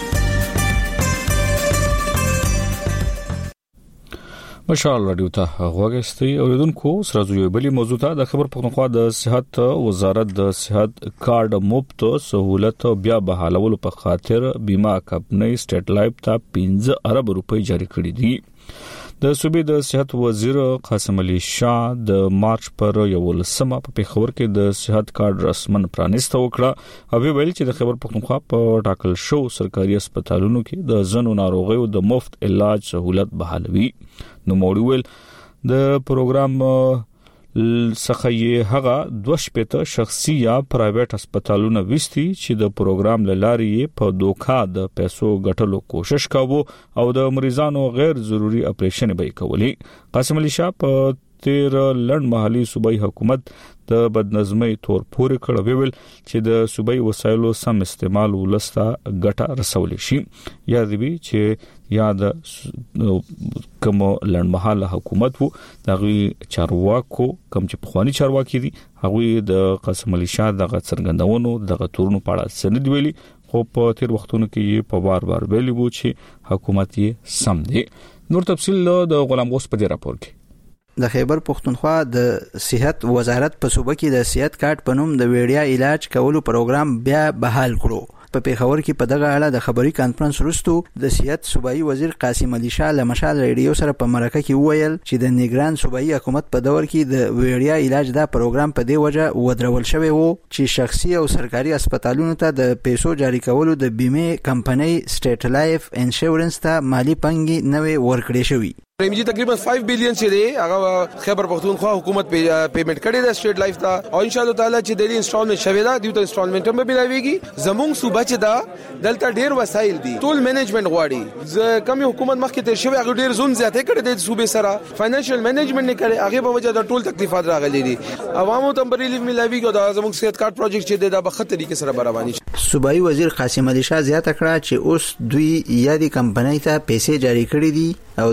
مشال رادیو ته غوښتي اوریدونکو سره یو بلی موضوع ته د خبر پښتونخوا د صحت وزارت د صحت کارت مفت سہولت بیا بحالولو په خاطر بیمه کمپنۍ سټیټ لایف ته پنځه ارب روپۍ جاری کړې دي د صوبې د صحت وزیر قاسم علي شاه د مارچ پر یو لسمه په پیښور کې د صحت کارت رسمن پرانیسته وکړه او ویل چې د خبر پښتونخوا په ټاکل شو سرکاري هسپتالونو کې د ځنو ناروغیو د مفت علاج سہولت بحالوي نو موډول د پروګرام څخه یې هغه دوه شپته شخصي یا پرایویټ هسپتالونه وستي چې د پروګرام لاري په دوکا د پیسو ګټلو کوشش کاوه او د مریضانو غیر ضروري اپریشن به کولی قاسم علي شاه په تیر لړ محلي صوبایي حکومت د بدنظمۍ تور پورې کړه ویل چې د صوبایي وسایلو سم استعمال ولسته ګټه رسول شي یا دی چې یا د کوم لړ محل حکومت وو دغه چارواکو کوم چې پخوانی چارواکي دي هغه د قاسم علي شاه دغه څرګندونو دغه تورونو په اړه سند ویلي خو په تیر وختونو کې په بار بار ویلي وو چې حکومت یې سم دی نور تفصیل د غلام غوس په دې راپور کې د خیبر پښتونخوا د صحت وزارت په صوبه کې د صحت کارت په نوم د ویډیا علاج کولو پروګرام بیا بحال کړو په پیښور کې په دغه اړه د خبري کانفرنس وروسته د صحت صوبایي وزیر قاسم علي شاه له مشال ریډیو سره په مرکه کې وویل چې د نگران صوبایي حکومت په دور کې د ویډیا علاج دا پروګرام په دې وجه ودرول شوی وو چې شخصي او سرکاري هسپتالونو ته د پیسو جاری کولو د بیمه کمپنۍ سټیټ لایف انشورنس ته مالی پنګي نوې ورکړې شوی پریمجی تقریبا پنځه بلین چې دی هغه خیبر پښتونخوا حکومت پیمنٹ کړی د سټیټ لایف ته او ان شاء الله تعالی چې د انسټالمنت شوی دا دیو ته انسټالمنت هم به ملاويږي زموږ صوبه چې دا دلته ډیر وسایل دي ټول منیجمنت غواړي ز کمی حکومت مخکې تر شوی هغه ډیر زون زیاته کړی د صوبې سره فاینانشل منیجمنت نه کړي هغه په وجه د ټول تکلیفات راغلي دي عوامو ته هم ریلیف ملاويږي دا زموږ صحت کارت پروجیکټ چې دا په خطر طریقې سره رواني صوبایي وزیر قاسم علي شاه زیاته کړه چې اوس دوی یادي کمپنۍ ته پیسې جاری کړې دي او د دې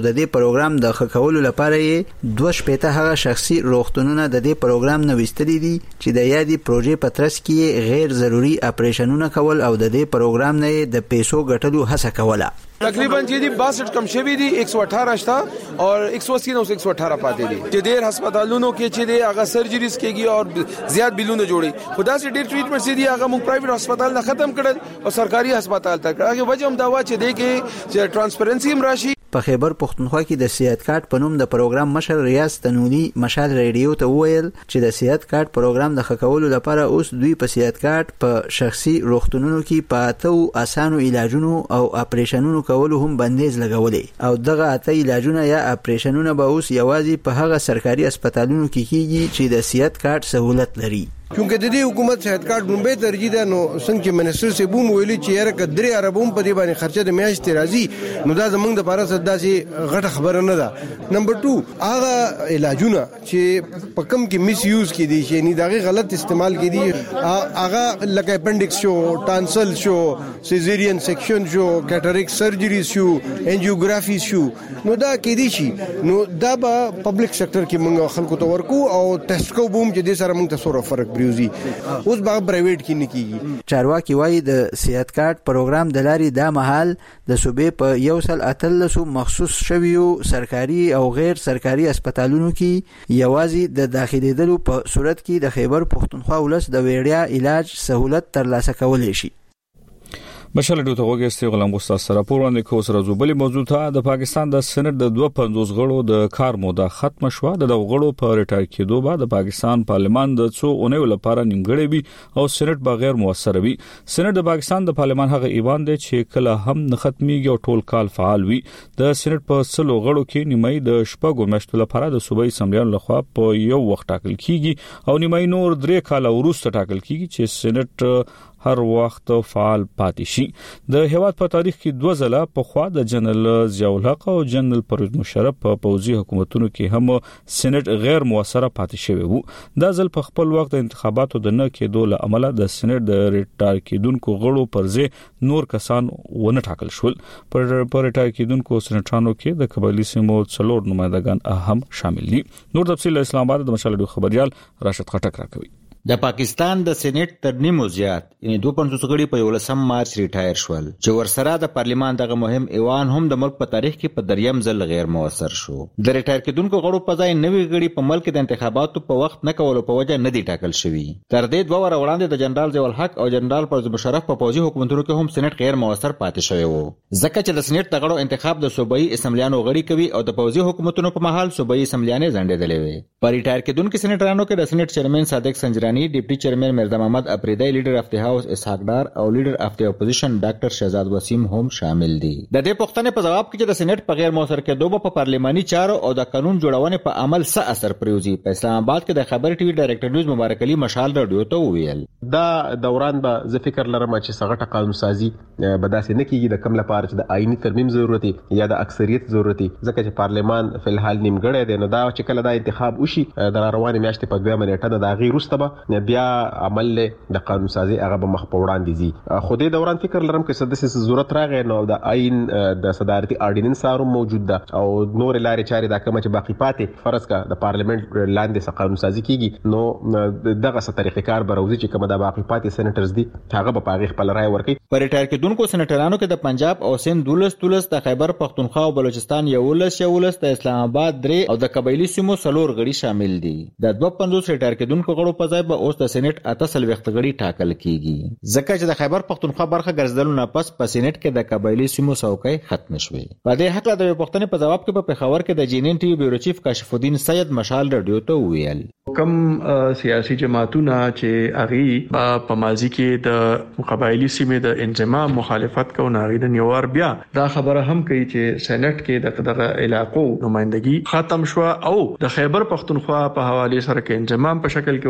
پروګرام د خکولو لپاره یې دوه شپېته هغه شخصي روغتونونه د دې پروګرام نه وستلي دي چې د یادې پروژې په ترڅ کې غیر ضروري اپریشنونه کول او د دې پروګرام نه د پیسو ګټلو هڅه کوله. تقریبا چې دی बासठ کم شوی دی एक सौ अठारह شتا اور एक सौ अस्सी نو एक सौ अठारह پاتې دي چې ډېر هسپتالونو کې چې دی هغه سرجریز کېږي او زیات بلونه جوړي خدا سي ډېر ټریټمنټ سي دی هغه موږ پرایویټ هسپتال نه ختم کړل او سرکاري هسپتال ته کړل. هغه وجه هم دا و چې دی کې چې ترانسپیرنسي هم راشي. په خیبر پختونخوا کې د صحت کارت په نوم د پروګرام مشر ریاض تنوني مشال ریډیو ته وویل چې د صحت کارت پروګرام د خکولو لپاره اوس دوی په صحت کارت په شخصي روغتونونو کې په اتو اسانو علاجونو او اپریشنونو کولو هم بندیز لګولې او دغه اته علاجونه یا اپریشنونه به اوس یوازې په هغه سرکاري هسپتالونو کې کیږي چې د صحت کارت سہولت لري. چونکه د دې حکومت صحت کارت لومبه ترجیح ده نو څنګه چې منسټر سی بوم ویلي چې یاره کډري عربوم په دې باندې خرچه د میاشتې راځي نو دا زمونږ د پاره صدا سي غټه خبره نه ده. نمبر دو هغه علاجونه چې په کم کې میس یوز کې دي چې نه دغه غلط استعمال کې دي هغه لکه اپنډکس شو ټانسل شو سیزرین سیکشن شو کیټریک سرجری شو انجیوګرافي شو نو دا کې دي شي نو دا به پبلک سېکټر کې موږ خلکو ته ورکو او ټیسټ کو بوم چې دې سره موږ ته سره فرق اوس به پرایویټ کې نه کیږي. چارواکي وایي د صحت کارت پروګرام د لاري د محل د صوبې په یو سل اتلسو مخصوص شویو سرکاري او غیر سرکاري هسپتالونو کې یوازې د داخليدلو په صورت کې د خیبر پختونخوا ولس د وړیا علاج سہولت ترلاسه کولای شي. مشال ډیو ته وګورئ غلام ګستا سره پوراند کو سره زوبلي موضوع ته د پاکستان د سېنات د دوه پنځوس غړو د کار موده ختم شوه. د غړو په ریټایر کېدو بعد د پاکستان پارلمان د څو اونیو لپاره نیمګړی وي او سېنات بغیر موثر وي. سېنات د پاکستان د پارلمان هغه ایوان دی چې کله هم نه ختميږي او ټول کال فعال وي. د سېنات په سلو غړو کې نیمای د شپږو میاشتو لپاره د صوبایي اسمبلیانو لخوا په یو وخت ټاکل کیږي او نیمای نور درې کال وروسته ټاکل کیږي چې سېنات هر وخت فعال پاتې شي. د هیواد په تاریخ کې دوه ځله په خوا د جنرال ضیاء الحق او جنرال پرویز مشرف په پوځي حکومتونو کې هم سېنات غیر موثره پاتې شوی وو. دا ځل په خپل وخت د انتخاباتو د نه کېدو له امله د سېنات د ریټایر کېدونکو غړو پر ځای نور کسان ونه ټاکل شول. پر ریټایر کېدونکو سېناتانو کې د قبایلی سیمو څلور نمائندگان اهم شامل دي. نور تفصیل اسلام آباد د مشال ډیو خبريال راشد خټک راکوي. د پاکستان د سېنات تر نیمو زیات یعنی دوه پنځوس غړي په یولسم مارچ ریټایر شول چې ورسره د پارلیمان دغه مهم ایوان هم د ملک په تاریخ کې په دریم ځل غیر موثر شو. د ریټایر کېدونکو غړو په ځای نوي غړي په ملک د انتخاباتو په وخت نه کولو په وجه نه دي ټاکل شوي. تر دې دوه ور وړاندې د جنرال ضیاء الحق او جنرال پرویز مشرف په پوځي حکومتونو کې هم سېنات غیر موثر پاتې شوی وو ځکه چې د سېنات د غړو انتخاب د صوبایي اسمبلیانو غړي کوي او د پوځي حکومتونو په محل صوبایي اسمبلیانې ځنډېدلې وي. په ریټایر کېدونکو سېناترانو کې د سېنات چیرمن صادق سنجرانی، ډیپټي چیرمن مرزا محمد افریدی، لیډر اف د هاوس اسحاق ډار او لیډر اف د اپوزیشن ډاکټر شهزاد وسیم هم شامل دي. د دې پوښتنې په جواب کې چې د سېنات په غیر موثر کېدو په پارلماني چارو او د قانون جوړونې په عمل څه اثر پریوزي، په اسلام آباد کې د خبر ټي وي ډایرکټر نیوز مبارک علي مشال رادیو ته وویل دا دوران به زه فکر لرم چې سغټه قانون سازي به داسې نه کیږي د کم لپاره چې د آئینی ترمیم ضرورت یا د اکثریت ضرورت ځکه چې پارلمان فل حال نیمګړی دی. نو دا چې کله دا انتخاب وشي د روانې میاشتې په دوه منټه د غیر وروسته بیا عمل د قانون سازي هغه به مخ په وړاندې زی. خو دې دوران فکر لرم چې سدسه ضرورت راغی نو د آئین د صدارتي آرډیننس سره موجود ده او نور لارې چارې د کوم چې باقی پاتې فرض کا د پارلیمنت لاندې څخه قانون سازي کیږي نو دغه څه طریقې کار بروزي چې کوم د باقی پاتې سېنیټرز دي هغه به پاغي خپل رائے ورکړي. پر ریټایر کېدونکو سېنیټرانو کې د پنجاب او سند دولس دولس، د خیبر پختونخوا او بلوچستان یولس یولس، د اسلام آباد درې او د قبایلی سیمو څلور غړي شامل دي. د دوه پنځوس ریټایر کېدونکو غړو په ځای به اوس د سېنیټ اته وخت غړي ټاکل کیږي ځکه چې د خیبر پختونخوا برخه ګرځیدل نه پس په سېنیټ کې د قبایلی سیمو څوکۍ ختم شوې. په دې حق د پښتنې په جواب کې په پیښور کې د جینین ټي وی بیورو چیف کاشف الدین سید مشال رادیو ته ویل کم سیاسي جماعتونه چې اغي په ماضي کې د قبایلی سیمې د انضمام مخالفت کوي نه غوډه نیوار بیا دا خبره هم کوي چې سېنیټ کې دغه علاقو نمائندګي ختم شو او د خیبر پختونخوا په حواله سره کې انضمام په شکل کې وته مونږ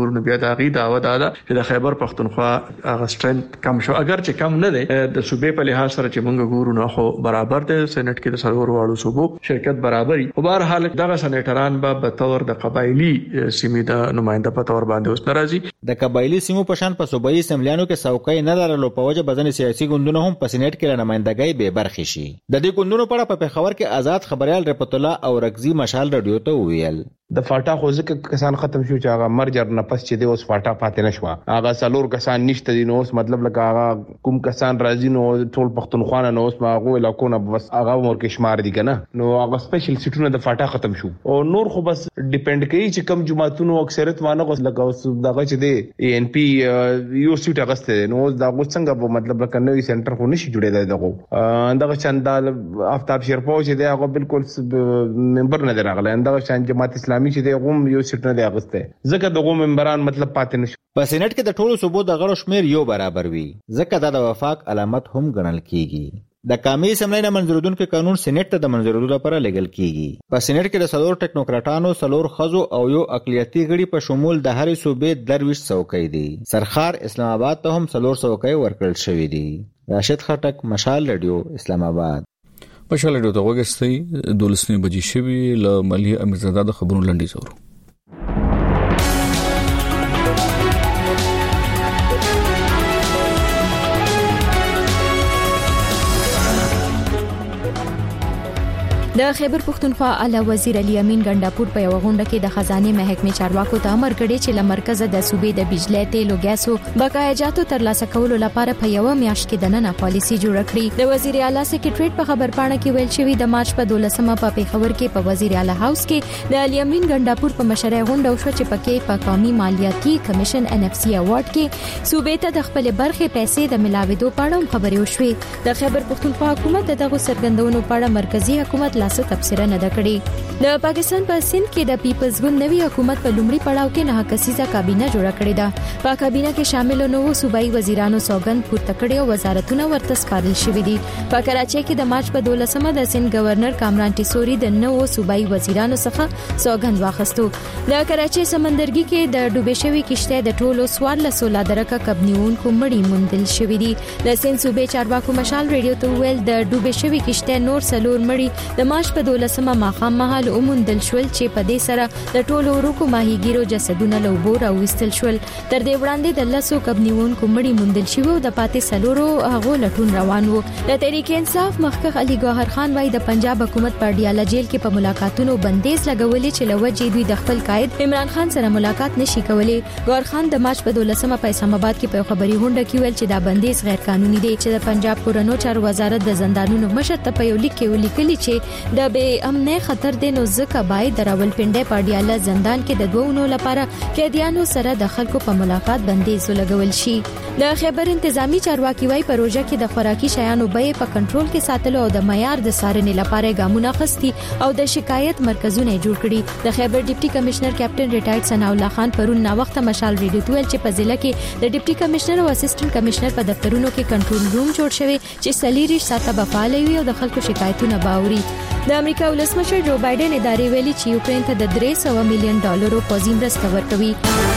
ګورو بیا د غي داوا ده چې د خیبر پختونخوا هغه سترنث کم شو اگر چې کم نه دی د صوبې په لحاظ سره چې موږ ګورو نه خو برابر دی سېنات کې د سرور واړو صوبو شرکت برابرۍ په بهر حال دغه سېناتران به تور د قبایلی سیمې د نماینده په تور باندې اوس ناراضي د قبایلی سیمو په شان په صوبایي اسمبلیانو کې څوکۍ نه لرلو په وجه بدن سیاسي ګوندونه هم په سېنات کې نمائندګۍ به برخې شي د دې ګوندونو په اړه په پېښور کې آزاد خبريال رپورت الله او رغزي مشال رادیو ته ویل د فاټا خو ځکه کسان ختم شو چې هغه مرجر نه پس چې د اوس فاټا پاتې نشو هغه سالور کسان نشته دي نو اوس مطلب لکه هغه کوم کسان راځي نو ټول پښتونخوا نه اوس ما هغه علاقونه بس هغه ورکه شمار دي کنه نو هغه سپیشل سیټونه د فاټا ختم شو او نور خو بس ډیپند کوي چې کم جماعتونو اکثریت مانه غوس لکه اوس دغه چې دی ان پی یو سیټ اغسته نو اوس دا څنګه په مطلب لکه نوې سنټر خو نشي جوړېدای دغه دغه چندال آفتاب شیرپو چې دی هغه بالکل ممبر نه راغلی دغه شان جماعت اسلامي چې دی غوم یو سیټ نه دی اغسته ځکه دغه ممبران مطلب پاتې نشو په سېنات کې د ټولو صوبو د غړو شمیر یو برابر وي ځکه دا د وفاق علامت هم ګڼل کیږي د قومي اسمبلی نه منظوردونکو قانون سېنات ته د منظورولو لپاره لګل کیږي په سېنات کې د څلور ټیکنوکراټانو څلور خزو او یو اقلیتي غړي په شمول د هرې صوبې درویش څوکۍ دي سرخار اسلام آباد ته هم څلور څوکۍ ورکړل شوې دي راشد خټک مشال رادیو اسلام آباد مشال رادیو ته وګورئ دولسنی بجې شوي ل ملي امیرزاده د خبرونو لنډي زورو د خیبر پختونخوا اعلی وزیر علي امین ګنداپور په یو غونډه کې د خزانه محکمې چارواکو ته امر کړی چې ل مرکز د صوبې د بجلی تیل او ګیسو بقایجاتو ترلاسه کولو لپاره په یو میاشت کې د نن پالیسي جوړ کړي د وزیر اعلی سکریټریټ په خبرپاڼه کې ویل شوی د مارچ په دولسمه په پیښور کې په وزیر اعلی هاوس کې د علي امین ګنداپور په مشرۍ غونډه وشو چې پکې په قومي مالیاتي کمیشن ان اف سی اوارډ کې صوبې ته د خپل برخې پیسې د ملاويدو په اړه خبرې وشوې د خیبر پختونخوا حکومت دغه سرګندونو په اړه مرکزی حکومت لاس تبصره نه کړې د پاکستان په سند کې د پیپلز ګوند نوی حکومت په لومړي پړاو کې نه کسیزه کابینه جوړه کړې ده په کابینه کې شامل نو صوبایي وزیرانو سوګند پورته کړي او وزارتونه ورته سپارل شوې دي په کراچۍ کې د مارچ په دولسمه د سند گورنر کامران ټیسوري د نو صوبایي وزیرانو څخه سوګند واخیستو د کراچۍ سمندرګي کې د ډوبې شوی کشته د ټولو سوار له سولا درکه کبنیون کومړي موندل شوې دي د سند صوبې چارواکو مشال ریډیو ته ویل د ډوبې شوی کشته نور سلور مړي د مارچ په دولسمه ماخام مهال اومندل شول چې په دې سره د ټولو ورکو ماهیګیرو جسدونه له اوبو راوستل شول تر دې وړاندې د لسو کبنیون کومړي موندل شوی او د پاتې سلورو هغه لټون روان وو د تحریک انصاف مخکښ علي ګوهر خان وايي د پنجاب حکومت په ډیاله جیل کې په ملاقاتونو بندیز لګولې چې لوجې دوی د خپل قائد عمران خان سره ملاقات نشي کولای ګوهر خان د مارچ په دولسمه په اسلام آباد کې په خبري غونډه کې ویل چې دا بندیز غیر قانوني دی چې د پنجاب کورونو چارو وزارت د زندانونو مشر ته په یو لیک کې ولیکلي چې د بې امنه خطر دی نو ځکه باید د راولپنډۍ په ډیاله زندان کې د دوه نو لپاره قیدیانو سره د خلکو په ملاقات بندیز لګول شي د خیبر انتظامی چارواکي وايي پروژه کې د خوراکي شیانو بیې په کنټرول کې ساتلو او د معیار د څارنې لپاره ګامونه اخیستي او د شکایت مرکزونه جوړ کړي د خیبر ډیپټي کمشنر کیپټن ریټایرډ ثناء الله خان پرون نا وخت مشال ریډیو ټول چې په ضلع کې د ډیپټي کمشنر او اسسټنټ کمشنر په دفترونو کې کنټرول روم جوړ شوی چې سلیریش ساته بفعال وي او د خلکو شکایتونه باوري د امریکا ولسمشر جو بایدن ادارې ویلي چې یوکرين ته د درې سوه میلیون ډالرو پوځي مرسته ورکوي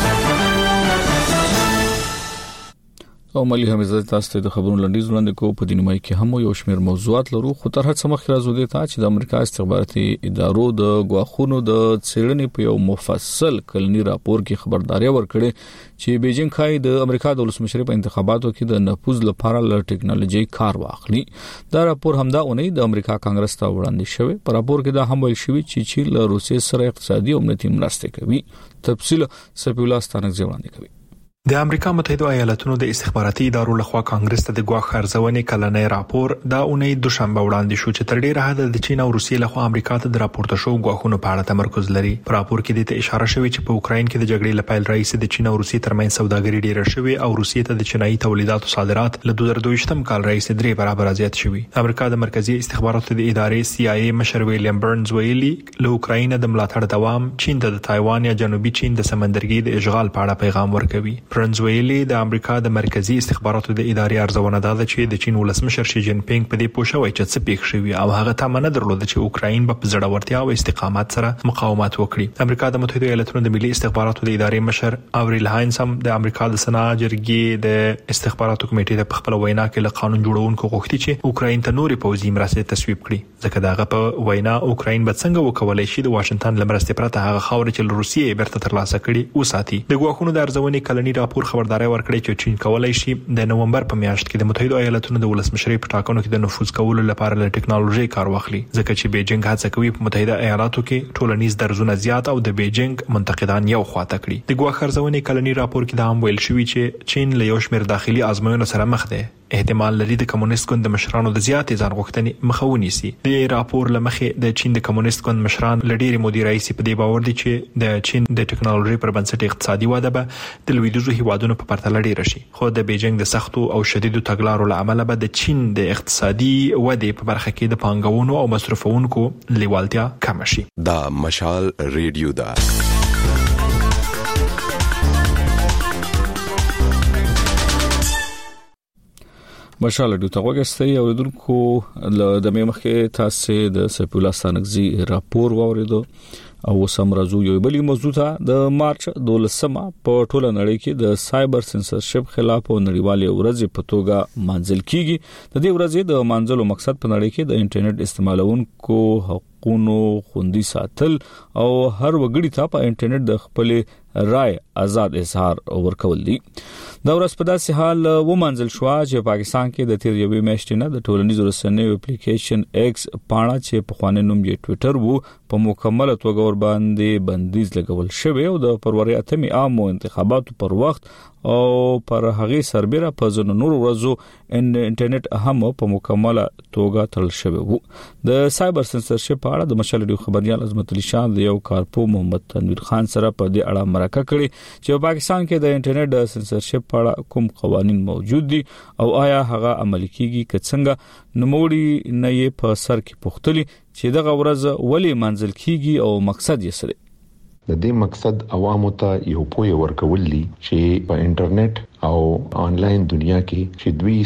او ملي همزه تاسو ته د خبرونو لنډیز وړاندې کوو په دینمای کې هم یو شمېر موضوعات لرو خو تر هڅه مخکې راځو د تا چې د امریکا استخباراتي ادارو د غواخونو د څېړنې په یو مفصل کلنی راپور کې خبرداري ورکړې چې بیجینګ خای د امریکا د ولسمشر په انتخاباتو کې د نفوذ لپاره له ټیکنالوژي کار واخلي دا راپور همدا اونۍ د امریکا کانګرس ته وړاندې شوی په راپور کې دا هم ویل شوی چې چین له روسیې سره اقتصادي او امنیتي مرسته کوي تفصیل سپی الله ستانک ځوړاندې کوي د امریکا متحده ایالاتونو د استخباراتي ادارو لخوا کانګرس ته د ګواښ ارزونې کلنۍ راپور دا اونۍ دوشنبه وړاندې شو چې تر ډیره حد د چین او روسیې لخوا امریکا ته د راپورته شو ګواښونو په اړه تمرکز لري په راپور کې د اشاره شوی چې په اوکراین کې د جګړې لپاره رئیس د چین او روسیې ترمنځ سوداګري ډیره شوې او روسیې ته د چینایي تولیداتو صادرات له دوه زره دوه یم کال رئیس درې برابر زیات شوی امریکا د مرکزی استخباراتو د ادارې سی آی ای مشر ویلیام برنز ویلي له اوکراین د ملاتړ دوام چین ته د تایوان یا جنوبي چین د سمندرګي د اشغال په اړه پیغام ورکوي پرنس ویلي د امریکا د مرکزی استخباراتو د ادارې ارزونه ده چې د چین ولسمشر شي جین پینګ په دې پوښوي چې څه پیښ شوی او هغه تمه نه درلوده چې اوکراین په زړورتیا او استقامت سره مقاومت وکړي. امریکا د متحده ایالاتونو د ملي استخباراتو د ادارې مشر اوريل هاینز هم د امریکا د سنا جرګې د استخباراتو کمیټې د خپل وینا کې له قانون جوړونکو غوښتي چې اوکراین ته نوري پوځي مرستې تصویب کړي ځکه داغه په وینا اوکراین به څنګه وکولای شي د واشنگټن لمرستې پرته هغه خاور چې روسیې بیرته ترلاسه کړي وساتي. د ګواښونو د ارزونې کلنی راپور خبرداري ورکړي چې چین کولای شي د نومبر په میاشت کې د متحده ایالاتونو د ولسمشرۍ په ټاکنو کې د نفوذ کولو لپاره له ټکنالوژي کار واخلي ځکه چې بیجینګ هڅه کوي په متحده ایالاتو کې ټولنیز درزونه زیات او د بیجینګ منتقدان یو خواته کړي. د ګواښ ارزونې کلنی راپور کې دا هم ویل شوی چې چین له یو شمېر داخلي ازموینو سره مخ ده. احتمال لري د کمونیست ګوند د مشرانو د زیاتې ځان غوښتنې مخه ونیسي. د راپور لمخې د چین د کمونیست ګوند مشران لډيري مدیرای سي په دې باور دي چې د چین د ټکنالوژي پر بنسټ اقتصادي واده به د لویدیځو هیوادونو په پرتله ډیر شي. خو د بیجینګ د سختو او شدیدو تګلارو لامل به د چین د اقتصادي ودې په برخه کې د پانګونو او مصرفونکو لیوالتیا کم شي. دا مشال ریډیو دا مشال ډیو ته وګورئ او دونکو د مخکې تاسو د سیف الله ستانکزي راپور واوریدو او سمرازو یو بلی موضوع ته د مارچ دولسمه په ټوله نړۍ کې د سایبر سنسرشپ خلاف او نړیوالې ورځ په توګه منځل کیږي. د دې ورځې د منځلو مقصد په نړۍ کې د انټرنیټ استعمالونکو حقوقو خوندي ساتل او هر وګړي ته په انټرنیټ د خپل رائے آزاد اظهار ورکول دي. دا ورځ په داسې حال ومنځل شو چې پاکستان کې د تیر یوې میاشتې نه د ټولنیزو رسنیو اپلیکیشن ایکس پاڼه چې په خوانې نوم یې ټوئیټر وو په مکمل توګه ور باندې بندیز لګول شوی او د فروری اتمې عامو انتخاباتو پر وخت او پر هغه سربېره په ځینو نورو ورځو ان انټرنیټ هم په مکمل توګه تړل شوی وو. د سایبر سنسرشپ په اړه د مشال ډیو خبريال عظمت علي شاه د یو کارپو محمد تنویر خان سره په دې اړه مرکه کړې چې پاکستان کې د انټرنیټ د سنسرشپ په اړه کوم قوانين موجود دي او آیا هغه عملي کیږي که څنګه نوموړي نه یې په سر کې پوښتلي چې دغه ورځ ولې منځل کیږي او مقصد یې څه دی. د دې مقصد عوامو ته یو پوهه ورکول دي چې په انټرنیټ او آنلاین دنیا کې چې دوی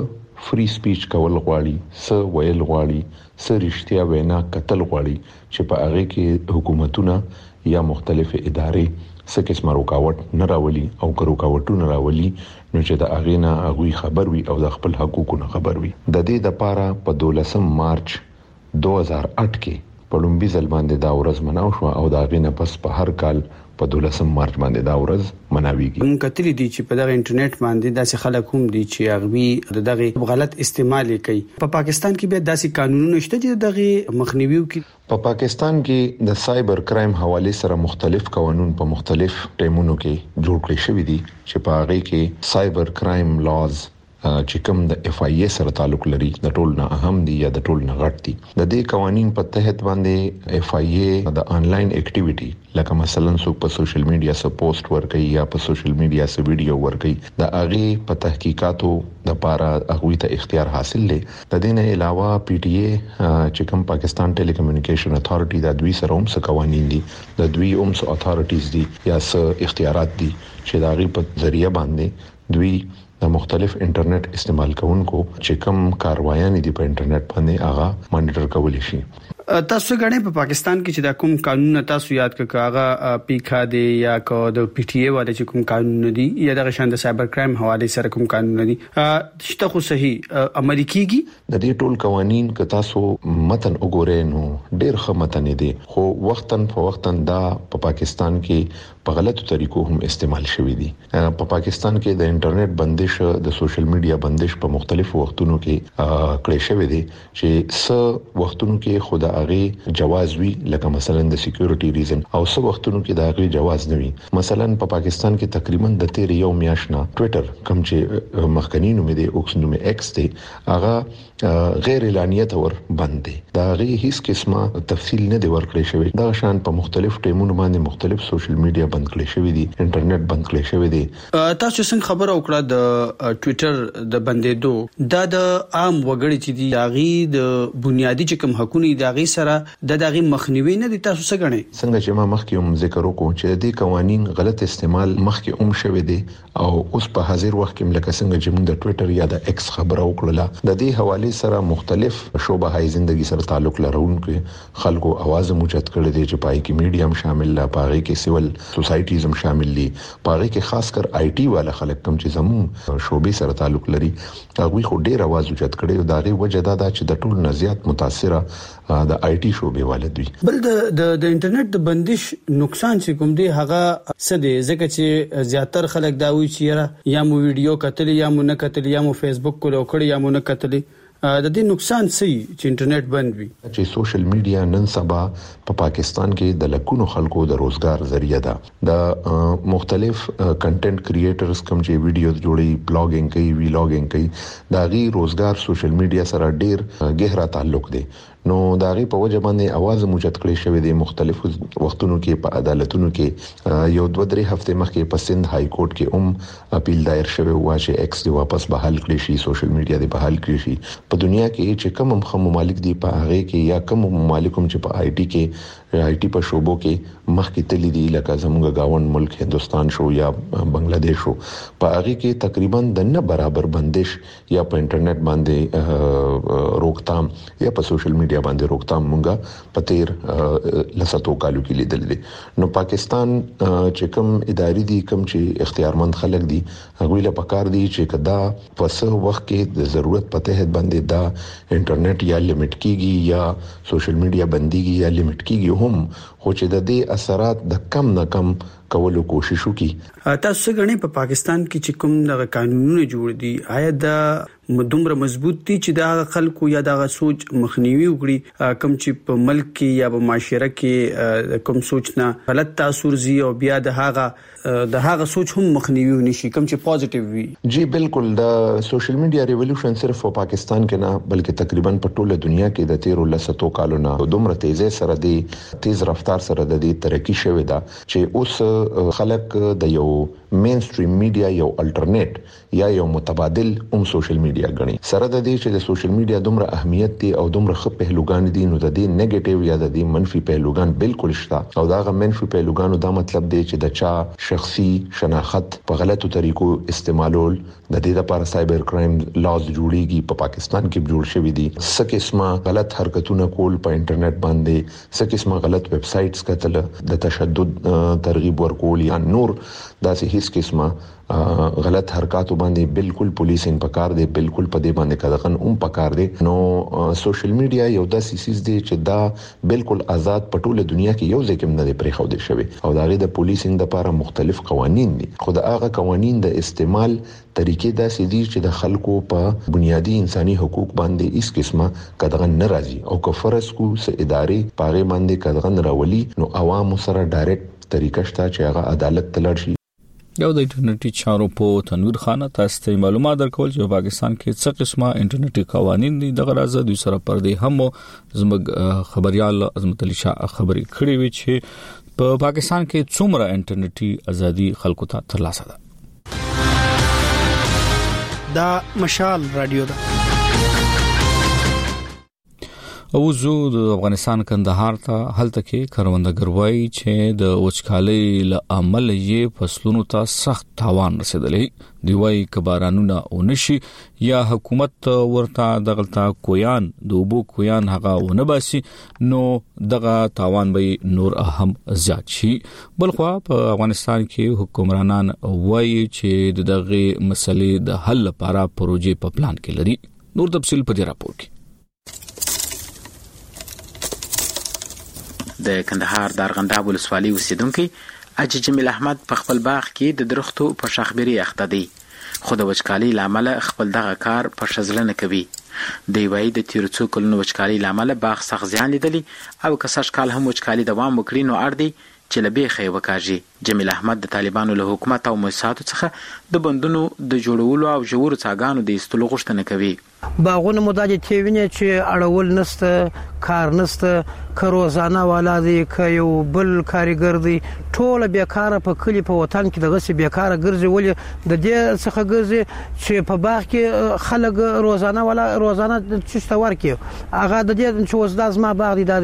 س فری سپیچ کول غواړي س ویل غواړي س رښتیا وینا کتل غواړي چې په هغه کې حکومتونه یا مختلف ادارې څه قسمه رکاوټ نه راولي او که رکاوټونه راولي نو چې د هغه نه هغه خبر وي او د خپل حقوقو نه خبر وي. د دې لپاره په دولسم مارچ دوه هزار اته کې په لومبي ځل باندې دا ورځ مناو شو او دا غینه پس په هر کال په دولسم مارچ باندې دا ورځ مناويږي. موږ کتلې دي چې په دغه انټرنیټ باندې داسې خلک هم دي چې هغه دغه غلط استعمال کوي. په پا پاکستان کې به داسې قانونونه شته چې دغه مخنیوي کوي. په پا پاکستان کې د سایبر کرایم حواله سره مختلف قوانين په مختلف ټیمونو کې جوړ کړی شوی دي چې په هغه کې سایبر کرایم لاز چې کوم د اف آی ای سره تعلق لري د ټول نه اهم دي یا د ټول نه غټ دي. د دې قوانين په تحت باندې اف آی ای د انلاین اکټیویټي لکه مثلا څوک په سوشل میډیا سره پوسټ ورکړي یا په سوشل میډیا سره ویډیو ورکړي د هغه په تحقیقاتو د لپاره هغه ته اختیار حاصل لري. د دې نه علاوه پی ټی ای چې کوم پاکستان ټیلی کمیونیکیشن اتھارټي د دوی سره هم څه قوانين دي د دوی هم څه اتھارټیز دي یا څه اختیارات دي چې د هغه په ذریعہ باندې دوی د مختلف انټرنیټ استعمال کوونکو چې کوم کاروایان دي په انټرنیټ باندې هغه مانیټر کولی شي. تاسو غواړئ په پاکستان کې چې دا کوم قانون تاسو یاد کړئ هغه پیکا دی یا کو د پی ټی ای والے چې کوم قانون دي یا د شان د سایبر کرایم حواله سره کوم قانون دي شته خو صحیح عملي کیږي. د دې ټول قوانين که تاسو متن وګورئ نو ډېر ښه متن دي خو وختن په وختن دا په پاکستان کې په غلطو طریقو هم استعمال شوی دي. په پاکستان کې د انټرنیټ بندش د سوشل میډیا بندش په مختلفو وختونو کې کړی شوی دی چې څه وختونو کې خود هغه جواز وی لکه مثلا د سکیورټي ریزن او څه وختونو کې دا هغه جواز نه وي. مثلا په پاکستان کې تقریبا د تیر یو میاشت نه ټوئیټر کوم چې مخکنی نوم دی اوکس نوم ایکس دی هغه غیر اعلانیه تور بند دی. دا هغه هیڅ قسمه تفصیل نه دی ورکړی شوی. دا شان په مختلف ټیمونو باندې مختلف سوشل میډیا بند کړی شوی دی انټرنیټ بند کړی شوی دی. تاسو څنګه خبر او کړه د ټوئیټر د بندېدو دا د عام وګړي چې دی داغي د بنیادی چې کوم حقوقي داغي سره د داغي مخنیوي نه دي، تاسو څه غنئ؟ څنګه چې ما مخکې هم ذکر وکړ چې د قوانين غلط استعمال مخکې هم شوی دی او اوس په حاضر وخت کې لکه څنګه چې موږ د ټوئیټر یا د ایکس خبره وکړه د دې حواله سره مختلف شوبه هاي ژوندۍ سره تعلق لرونکو خلکو आवाज موجود کړي دي چې پای کې میډیم شامل لا پاره کې سیول سوسایټیز هم شامل دي، پاره کې خاص کر آی ټي والا خلک کم چې زمو شوبې سره تعلق لري هغه خو ډیر आवाज موجود کړي او دا غي وجه دا چې د ټول نزيات متاثره د آی ټي شوبې والدوي. بل د د انټرنیټ د بندش نقصان چې کوم دی هغه څه دی؟ ځکه چې زیاتره خلک دا وایي چې یا مو ویډیو کتل یا مو نه کتل یا مو فیسبوک کولو کړی یا مو نه کتل، د دې نقصان څه چې انټرنیټ بند وي؟ چې سوشل میډیا نن سبا په پا پاکستان کې د لکونو خلکو د روزګار ذریعہ ده. د مختلف کنټینټ کریئټرز کوم چې ویډیو جوړي، بلاګینګ کوي، ویلاګینګ کوي، دا غي روزګار سوشل میډیا سره ډیر گہرا تعلق دی. نو دا غي په وجه باندې आवाज موجود کړی شوی دی مختلف وختونو کې په عدالتونو کې. یو دوه درې هفته مخکې په سند های کورټ کې هم اپیل دایر شوی و چې ایکس دی واپس بحال کړی شي، سوشل میډیا دی بحال کړی شي. په دنیا کې چې کوم هم ممالک دی په هغه کې یا کوم ممالک هم چې په آی ټي کې آی ټي په شوبو کې مخکې تللی دي لکه زموږ گاون ملک هندستان شو یا بنگلاديش شو، په هغه کې تقریبا د نه برابر بندش یا په انټرنیټ باندې روکتام یا په سوشل میډیا باندې روکتام مونږه په تیر لساتو کالو کې لیدل دي. نو پاکستان چې کوم اداري دي کوم چې اختیارمند خلک دي هغه له پکار دي چې کدا په څه وخت کې د ضرورت په تحت باندې دا انټرنیټ یا لیمټ کیږي یا سوشل میډیا بنديږي یا لیمټ کیږي هم، خو چې د دې اثرات د کم نه کم کولو کوشش وکړي. تاسو غني په پاکستان کې چې کوم د قانونونو جوړ دي آیا د دومره مضبوط دي چې د خلکو یا د سوچ مخنیوي وکړي کوم چې په ملک کې یا په معاشره کې کوم سوچ نه غلط تاثیر زی او بیا د هغه د هغه سوچ هم مخنیوي نشي کوم چې پوزټیو وي؟ جی بالکل، د سوشل میډیا ریولوشن صرف په پاکستان کې نه بلکې تقریبا په ټوله دنیا کې د تیرو لساتو کالو نه دومره تیزه سره دی تیز رفتار سره د دې ترقی شوې ده چې اوس خلک د یو مین سټریم میډیا یو الټرنیټ یا یو متبادل هم سوشل میډیا غني. سره د دې چې د سوشل میډیا دومره اهمیت دی او دومره ښه پهلوګان دي نو د دې نیگیټیو یا د دې منفي پهلوګان بالکل شته او دا غو منفي پهلوګانو دا مطلب دی چې د چا شخصي شناخت په غلطو طریقو استعمالول د دې لپاره سایبر کرایم لاز جوړیږي. په پاکستان کې جوړ شوی دي څه قسمه غلط حرکتونه کول په انټرنیټ باندې، څه قسمه غلط ویب سایټس کتل، د تشدد ترغیب ورکول یا نور داسې هیڅ قسمه غلط حرکاتو باندې بالکل پولیسینګ پکار دی، بالکل په دې باندې کداغن هم پکار دی. نو سوشل میډیا یو داسې سیس دی چې دا بالکل آزاد په ټوله دنیا کې یو ځکه نه دی پرې خو دی شوی او دا غي د پولیسینګ لپاره مختلف قوانين دي، خو دا هغه قوانين د استعمال طریقې داسې دي چې د خلکو په بنیادی انساني حقوق باندې هیڅ قسمه کداغن ناراضي او کفرس کو سه ادارې پاره باندې کداغن راولي نو عوام سره ډایرکټ طریقه شته چې هغه عدالت تلل شي. یو د انټرنیټي چارو په تنویر خانه تاسو ته معلومات درکول چې پاکستان کې څه قسمه انټرنیټي قوانين دي دغه راځي دوی سره پر دې هم زموږ خبريال عظمت علي شاه خبري کړې وی چې په پاکستان کې څومره انټرنیټي ازادي خلکو ته ترلاسه ده. دا مشال رادیو ده. او زو د افغانستان کندهار ته هلته کې کروندګر وایي چې د وچکالۍ له عمل یې فصلونو ته سخت تاوان رسیدلی دی. وایي کبارانونه اونشي یا حکومت ورته دغلطه کویان د وبو کویان هغه ونه باسي نو دغه تاوان به نور هم زیات شي. بلخو په افغانستان کې حکومرانان وایي چې دغه مسلې د حل لپاره پروژې په پلان کې لري. نور تفصیل په دې راپور کې. د کندهار د ارغنداب ولسوالۍ اوسیدونکو اجي جمیل احمد په خپل باغ کې د درختو په شاخبري اخته دی، خو د وچکالۍ لامل خپل دغه کار په شزلنه کوي. دی وایي د تیر څو کلونو وچکالۍ لامل باغ سخت زیان لیدلی او که سږ کال هم وچکالۍ دوام وکړي نو اړ دی چې له بیخه وکاږي. جمیل احمد د طالبانو له حکومت او مؤسساتو څخه د بندونو د جوړولو او ژورو څاګانو د ایستلو غوښتنه کوي. باغونه مداجه تیوینه چې اړول نسته، کار نسته، که روزانه والا دی، که یو بل کاریګر دی، ټول بیکاره په کلی په وطن کې دغه سی بیکاره ګرځي. ولې د دې څخه ګرځي چې په باغ کې خلک روزانه والا روزانه چشته ورکی هغه د دې چې وزدا زما باغ دی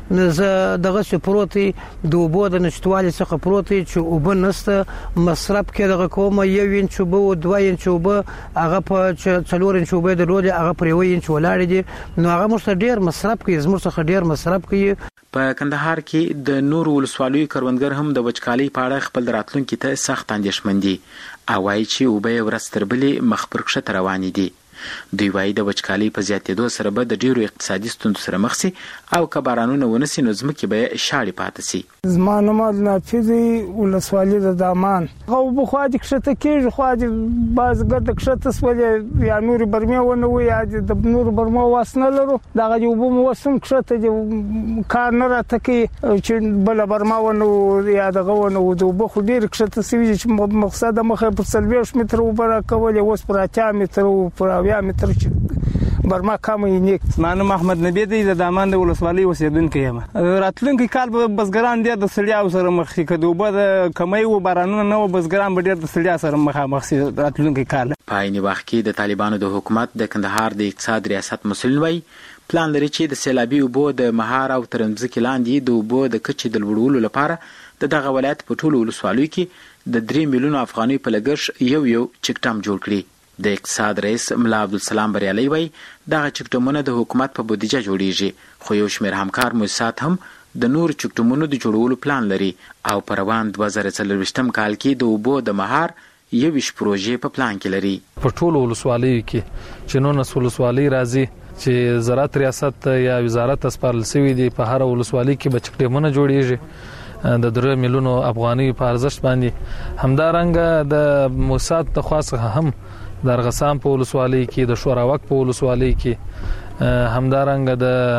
د دغه سی پروتي د وبو د نشټوالي څخه پروتي چې وب نسته مصرف کې دغه کومه یو انچ وبو دوه انچ وبو هغه په څلور انچ وبو د لوري هغه پرې وای انچ ولاړ دي، نو هغه مست ډیر مصرف کوي، زموږ څخه ډیر مصرف کوي. په کندهار کې د نور ولسوالیو کروندګر هم د وچکالۍ په اړه خپل راتلونکي ته سخت اندېښمن دي او وايي چې اوبه ورځ تر بلې مخ پر کښته روانې دي. دوی وايي د وچکالۍ په زیاتېدو سره به د ډیرو اقتصادي ستونزو سره مخ شي او که بارانونه ونسي نو ځمکې به شاړې پاتې شي. زما نوم نافذي ولسوالي د دامان او بخوا د کښته کېږي، خوا د بازګر د کښته سولې یا نور برمه ونه وي یا د نور برمه واسنه لرو دغه یو بم وسم کښته د کار نه راته کوي چې بل برمه ونه یا دغه ونه د بخو ډیر کښته سوي چې مقصد مخه په سلويش متر وبره کولې وس پر اته متر پر اویا متر چې برما کمې نیک. مانو محمد نبی دی د دامان د ولسوالۍ اوسیدونکی یم. راتلونکي کال به بزګران ډېر د سړیا سره مخ شي، کله وبد کمای و بارانونه نه و بزګران به ډېر د سړیا سره مخامخ شي راتلونکي کال. په عین وخت کې د طالبانو د حکومت د کندهار د اقتصاد ریاست مسؤل وای پلان لري چې د سیلابي اوبو د مهار او ترمځکې لاندې د اوبو د کچې د لوړولو لپاره د دغه ولایت په ټولو ولسوالیو کې د درې میلیونو افغانۍ په لګښت یو یو چکټم جوړ کړي. د اقتصاد رئیس ملا عبدالسلام بریالي وای دغه چکټمونه د حکومت په بودیجه جوړیږي، خو یو شمېر همکار مؤسسات هم د نور چکټمونو د جوړولو پلان لري او په روان دوه زره څلرویشتم کال کې د اوبو د مهار یویش پروژې په پلان کې لري. په ټولو ولسوالیو کې چې نونس ولسوالۍ راځي چې زراعت ریاست یا وزارت اسپارل سوي دي، په هر ولسوالۍ کې به چکټمونه جوړیږي د درې میلیونو افغانۍ په ارزښت باندې. همدارنګه د مؤسسات د خاصه هم د ارغسان په ولسوالۍ کې، د شوراوک په ولسوالۍ کې، همدارنګه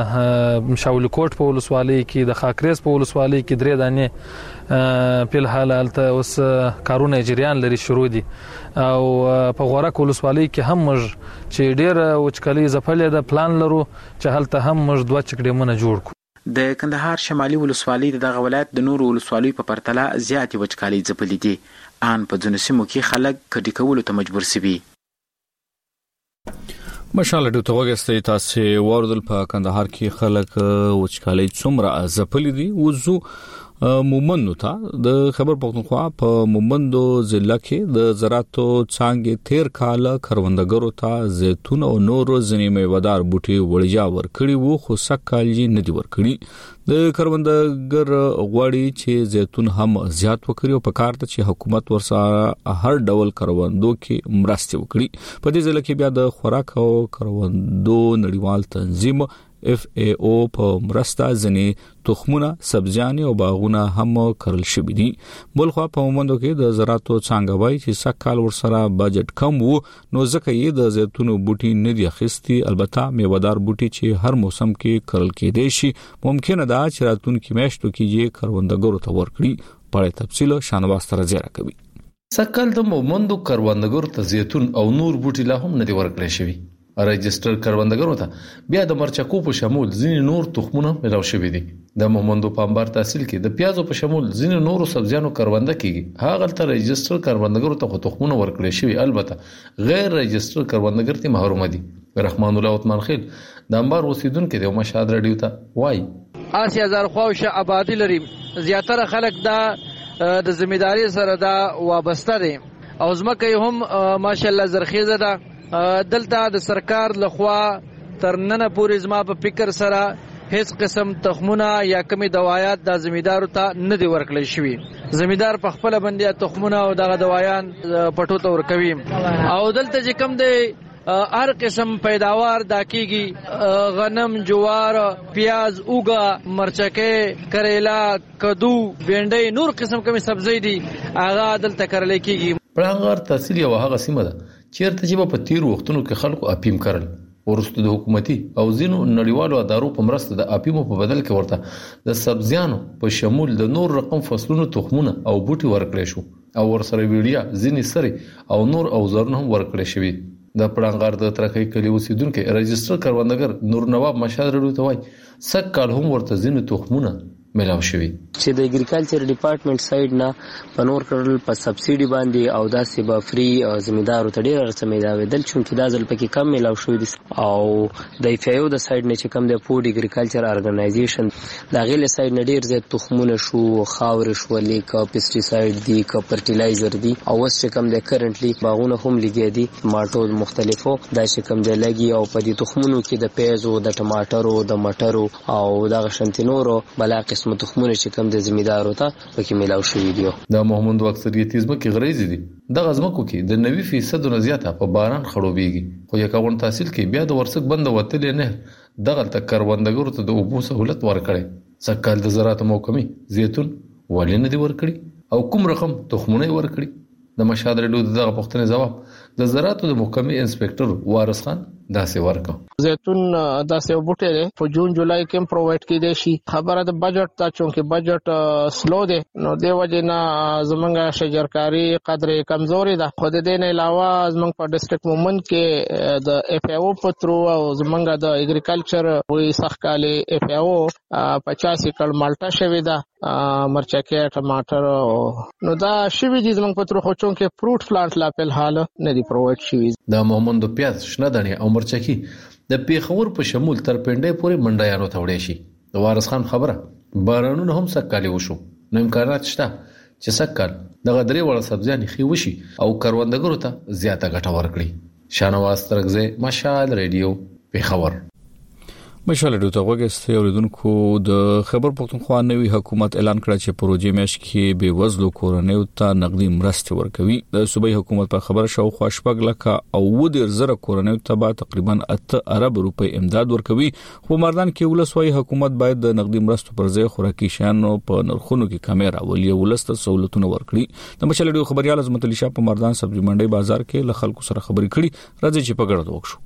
د مشاول کوټ په ولسوالۍ کې، د خاکریز په ولسوالۍ کې درې دانې په الحال الته اوس کارونه جریان لري شروع دي او په غورک ولسوالۍ کې هم موږ چې ډېر وچکالي زپلې د پلان لرو چې هلته هم موږ دوه چکډمونه جوړ کړو. د کندهار شمالي ولسوالۍ د دغه ولایت د نورو ولسوالیو په پرتله زیاتې وچکالي ځپلې دي، ان په ځینو سیمو کې خلک کډي کولو ته مجبور شوي. مشاله د توګه تاسو وردل په کندهار کې خلک وچکالي څومره ځپلې دي. وزو مومندو ته د خبر پښتونخوا په مومندو ضلع کې د زراعتو څنګه تیر کال کروندګرو ته زيتون او نور ځنې میوهدار بوټي وړیا ورکړي وو، خو سکهال یې نه دی ورکړي. د کروندګر غواړي چې زيتون هم زیات وکړي او په کار ته چې حکومت ورسره هر ډول کروندو کې مرسته وکړي. په دې ځل کې بیا د خوراک او کروندو نړیوال تنظیم اف ای او په مرسته ځنې تخمونه، سبزیانې او باغونه هم کرل شوي دي. بلخوا په مومندو کې د زراعتو څنګه وایي چې سکهال ورسره بجټ کم وو، نو ځکه یې د زيتونو بوټي نه دی اخیستي. البته میوهدار بوټي چې هر موسم کې کرل کېدای شي، ممکنه ده چې راتلونکي میاشتو کې یې کروندګرو ته ورکړي. په تفصیل شانواز تر زیره کوي. سکهال د مومندو کروندګرو ته زيتون او نور بوټي لا هم نه دی ورکړي شوی. رجستر کروندګرو ته بیا د مرچکو په شمول ځینې نور تخمونه ملاو شوي دي. د مومندو په انبار تحصیل کې د پیازو په شمول ځینې نورو سبزیانو کرونده کیږي. هغه تر رجستر کروندګرو ته تخمونه ورکړي شوی، البته غیر رجستر کروندګر ته محروم دي. رحمان الله عثمان خیل د انبار اوسیدونکو د مشهد رادیو ته وایي اسی هزار خواوشه آبادی لري، زیاتره خلک دا د ځمېداري سره دا وابسته دي او ځمکه هم ماشاءالله زرخیزه ده. دلته د سرکار لخوا تر نن پورې زما په فکر سره هیڅ قسم تخمونه یا کمی دوایات د زمیدارو ته نه دی ورکړل شوی. زمیدار په خپل باندې تخمونه او دغه دوایان پټو ته ورکوي او دلته چې کم دی هر قسم پیداوار دا کیږي، غنم، جوار، پیاز، اوګه، مرچکه، کریلا، کدو، بینډۍ، نور قسم کمی سبزی دي هغه دلته کرل کیږي. پړانګار تحصیل یو هغه سیمه ده چیرته چې په تیر وختونو کې خلکو اپیم کرل. ورسته د حکومتي او ځینو نړیوالو ادارو په مرسته د اپیمو په بدل کې ورته د سبزیانو په شمول د نور رقم فصلونو تخمونه او بوټي ورکړي شو او ورسره ویډیا ځینې سره او نور اوزارونه هم ورکړي شوی. د پړانګار د ترکۍ کلی اوسیدونکو رجستر کروندګر نور نواب مشال رډو ته وای سک کال هم ورته ځینې تخمونه ملاو شوی چې د اګریکلچر ډپارټمنټ سایډ نه په نور کړل په سبسيډي باندې او داسې به فری زمیدارو ته ډیر رسمي دا ودل چې دا ځل پکې کم ملاو شوی دي او د ایفایو د سایډ نه چې کم د فود اګریکلچر ارګنایزیشن دا غیله سایډ نه ډیر زیات تخمونه شو خاور شو لیک پیسټیساید دي کا فرټیلایزر دي او اوس چې کم د کرنټلی باغونه هم لګي دي ماټو مختلفو دا چې کم د لګي او په دې تخمونو کې د پیازو د ټماټرو د مټرو او د غشنتینورو بلاقس متخمونه چې کم د زمیدارو ته پکې ملاو شوی دی. د محمد اکثریت حزب کې غریزي دي د غزمکو کې د نوي فیصد نه زیاته په باران خړوبېږي خو یکاون تحصیل کې بیا د ورسک بند وتلې نه دغه تک کروندګرو ته د اوبو سہولت ورکړي سکهال د زراعت محکمې زیتون ولې نه دی ورکړي او کوم رقم تخمونه ورکړي. د مشهد رډو دغه پښتنې جواب د زراعت د محکمې انسپکټر وارث خان داسې ورکړ. زیتون داسې بوټي په جون جولای کې پرووایډ کړي شي خبره د بجټ ته چونکه بجټ سلو دی نو دی وجه نه زمونږه شجرکاری قدر کمزوري ده. خو د دې نه علاوه زمونږ په ډیسټریکټ مومنت کې د اف ای او پترو او زمونږه د اګریکلچر وې سخکالي اف ای او پچاس کړ مالټا شوی ده مرچکه ټماټر نو دا شوی دي زمونږ پترو خو چونکه فروټ پلانټ لا په حال نه دی پرووایډ شوی. د محمد پیاز شنه دانه او مرچکی د پیښور په شمول تر پنده پورې منډایانو ته وړي شي. د وارث خان خبره بارانونه هم سکالي وشو نو امکانات شته چې سکال دغه درې وړ سبزیان خي وشي او کروندګرو ته زیاته ګټه ورکړي. شانواز ترغزه مشال ریډیو پیښور. مشال ډو ته وګورئ اوریدونکو د خبر پښتونخوا نوي حکومت اعلان کړ چې پروژې میش کې به وزلو کورنیو ته نقدي مرستې ورکوي. د صوبایي حکومت په خبره شو خو شپږ لکه او ودر زره کورنیو ته به تقریبا اته ارب روپۍ امداد ورکوي. خو مردان کې ولسوي حکومت باید د نقدي مرستو پر ځای خوراکي شیانو په نرخونو کې کیمرا ولې ولست سہولتونه ورکړي. د مشال ډو خبريال عظمت علي شاه په مردان سبزی منډي بازار کې له خلکو سره خبرې کړي. راځي چې په ګډه وکړو.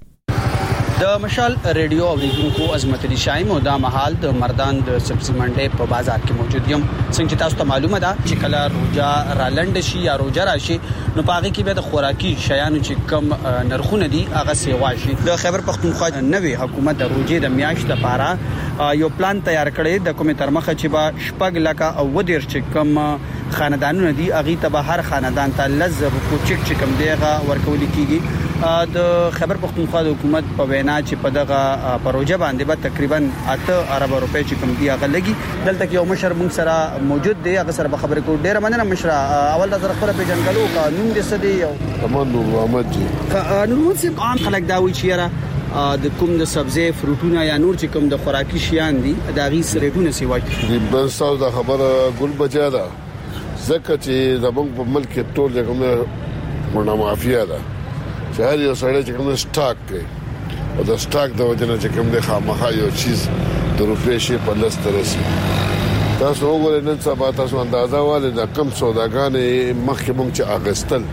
د مشال ریډیو اوریدونکو عظمت علي شایم او د محل د مردان د سبزی منډي په بازار کې موجود یم. څنګه تاسو ته معلومه ده چې کله روجا رالند شي یا روجا راشي نو پاغي کې به د خوراکي شیانو چې کم نرخونه دي هغه سیوا شي. د خیبر پختونخوا نوې حکومت د روجې د میاشت لپاره یو پلان تیار کړی د کومې ترمخه چې با شپږ لکه او ودیر چې کم خاندانونه دي اغه ته به هر خاندان ته لزر کو چک چې کم دیغه ورکول کیږي. د خیبر پختونخوا د حکومت په وینا چې په دغه پروژه باندې به تقریبا اته ارب روپۍ چې کم دی هغه لګي. دلته یو مشر مونږ سره موجود دی هغه سره خبرې کوو. ډیره مننه مشر. اول د زړه خبره پیژنګلو قانون دې سدي یو تمام محمد جی قانون څه عام خلک دا وی چیرې د کوم د سبزی فروټونه یا نور چې کوم د خوراکي شیان دي دا غي سریټونه سی وایي. د بنساو د خبره ګل بچا ده زکه چې زمونږ په ملک کې ټول ځکه مونږه مافیا ده چې هر یو سړی چې کوم سٹاک کوي او د سٹاک د وجه نه چې کوم د خامخا یو چیز د روپې شي په لست رسي. تاسو وګورئ نن سبا تاسو اندازه والے د کم سوداګانې مخکې مونږ چې اغستل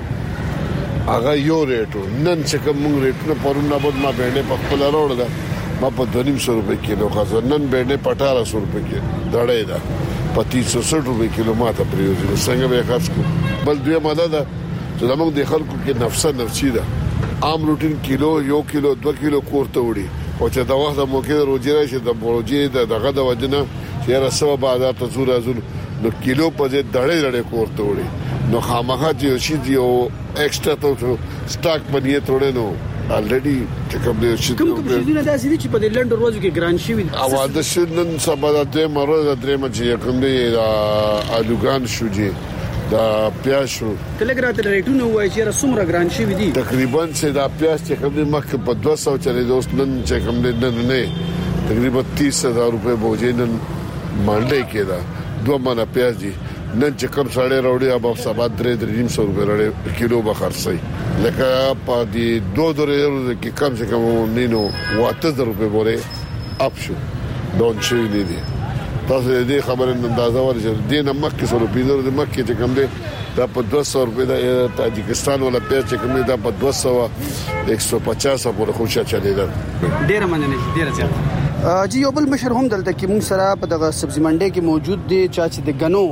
هغه یو ریټو نن چې کوم مونږ ریټونه پرونه بعد ما بیرنه په خپل راوړل دا ما په دوه نیم سو روپے کیلو خاص نن بیرنه په اٹھارہ سو روپے کې دړې دا په تین سو سठ روپے کیلو ماته پریوزي څنګه به خرڅ کو. بل دوی ماده ده چې زموږ د خلکو کې نفسه نفسي ده عام روټین کیلو یو کیلو دو کیلو کوړته وړي او چې دا وخت مو کې روزي راشي د بروجي د دغه د وجنه چې رسو بازار ته زور ازول نو کیلو په دې دړې دړې کوړته وړي نو خامخا چې شي دی او ایکسترا ته سٹاک باندې توړې نو الریډي چې کوم دې شي کوم کوم شي نه داسې دي چې په دې لند ورځو کې ګران شي وي او د شنن سبا د دې مرز د درې مچې کوم دې الوګان شوجي دا پیاشو تلګرات ریټونه وایي چې رسومره ګران شي وي دي تقریبا چې دا پیاش چې کوم مخ په دوه سوه چلې دوست نن چې کوم دې نن نه تقریبا تیس هزار روپے بوجي نن مانډه کې دا دوه مانه پیاز دي نن چې کوم ساړې راوړي اب سبا درې درې نیم سو روپے راړي کیلو به خرڅي لکه په دې دوه درې کې کم څه کم نینو واته روپے بوره اپ شو دون شي نه دي. تاسو دې خبره اندازه ورته دې نه مکه سره پیډر دې مکه چې کوم دې دا په دوه سوه روپے د تاجکستان ولا پیاز چې کوم دا په دوه سوه یک سوه پچاس پورې خوشا چلیدل. ډیر مننه ډیر زیات. جی یو بل مشر هم دلته کې موږ سره په دغه سبزی منډي کې موجود دي چې د غنو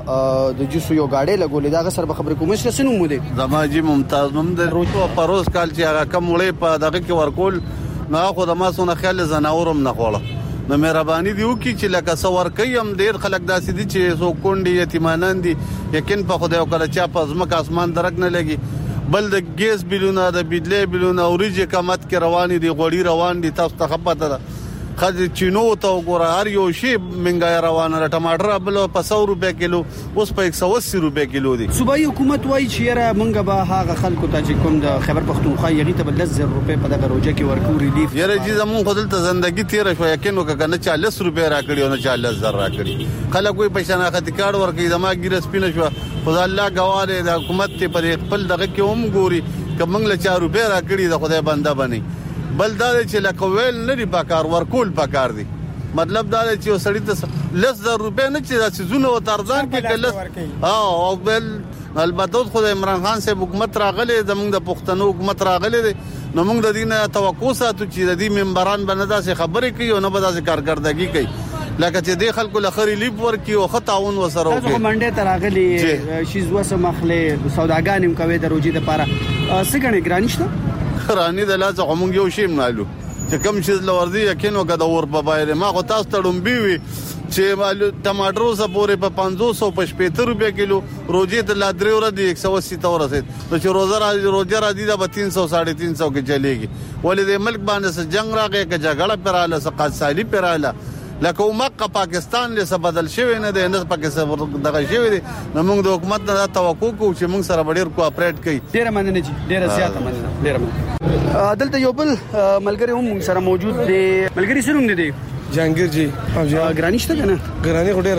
د جوسو یو گاډي لګولې دا سره خبرې کوم چې سنو مو دي زماجي ممتاز مم د روټو پروس کال چې هغه کم وړي په دغه کې ورکول نه خو د ما سونه خیال زناورم نه خوړه نو مهرباني دی وکي چې لکه سور کوي هم ډیر خلک داسې دي چې سو کونډي یتیمانان دي یقین په خدای او کله چا په ځمکه اسمان درک نه لګي بل د ګیس بلونه د بجلی بلونه اوريجه قامت کې روان دي غوړي روان دي تاسو ته خبره ده خځه چینو ته وګوره هر یو شی منګای روانه را ټماټر بل په سو روپے کیلو اوس په یک سو اسی روپے کیلو دي. صوبایي حکومت وایي چې را مونږ به هغه خلکو ته چې کوم د خیبر پختونخوا یغي ته بل زر روپے په دغه روجه کې ورکو ریلیف یره چې زمون خپل ته ژوندۍ تیر شو یقین وکړه نه چالیس روپے راکړي او نه چالیس زر راکړي خلک وي په شناخت کارت ورکړي دما ګیرس پینه شو خدای الله غواړي د حکومت ته پر خپل دغه کې هم ګوري کمنګ له چار روپے راکړي د خدای بنده بني بل دا چې لکویل نه دی پکار ورکول پکار دی مطلب دا چې سړی ته لس زر روپے نه چې د سيزونو او ترزان کې کله ها او بل البته خو عمران خان صاحب حکومت راغله زمونږ د پښتنو حکومت راغله دي نو موږ د دینه توقع ساتو چې د دې منبران باندې داسې خبرې کوي او نه به داسې کارکردګي کوي لکه چې د خلکو لخري لیب ورکی او خطاون وسره وکړي تاسو منډه تراغلي شي زوسه مخله سوداګانیم کوي د روجي د پاره سګنه ګرانشته رانی د لاس غمون یو شی مالو چې کم شي لوردی یقین وکړه اور په بایر ما خو تاسو تړم بیوي چې مالو ټماټرو سره پورې په پنځوس په شپږ روپے کیلو روزي ته لا درې ور دي یک سو اسی تور رسید نو چې روزه راځي روزه راځي دا به تین سو ساڑھے تین سو کې چلےږي ولې د ملک باندې سره جنگ راغی که جګړه پراله سقات سالی پراله لکه مکه پاکستان له څخه بدل شوی نه دی نه پاکستان دغه شوی دی نو موږ د حکومت نه توقع کوو چې موږ سره ډیر کوآپریټ کوي. ډیر مننه جی ډیر زیات مننه ډیر مننه. دلته یو بل ملګری هم سره موجود دی ملګری سره هم دی جهانگیر جی او جی ګرانیشته کنه ګرانی غډه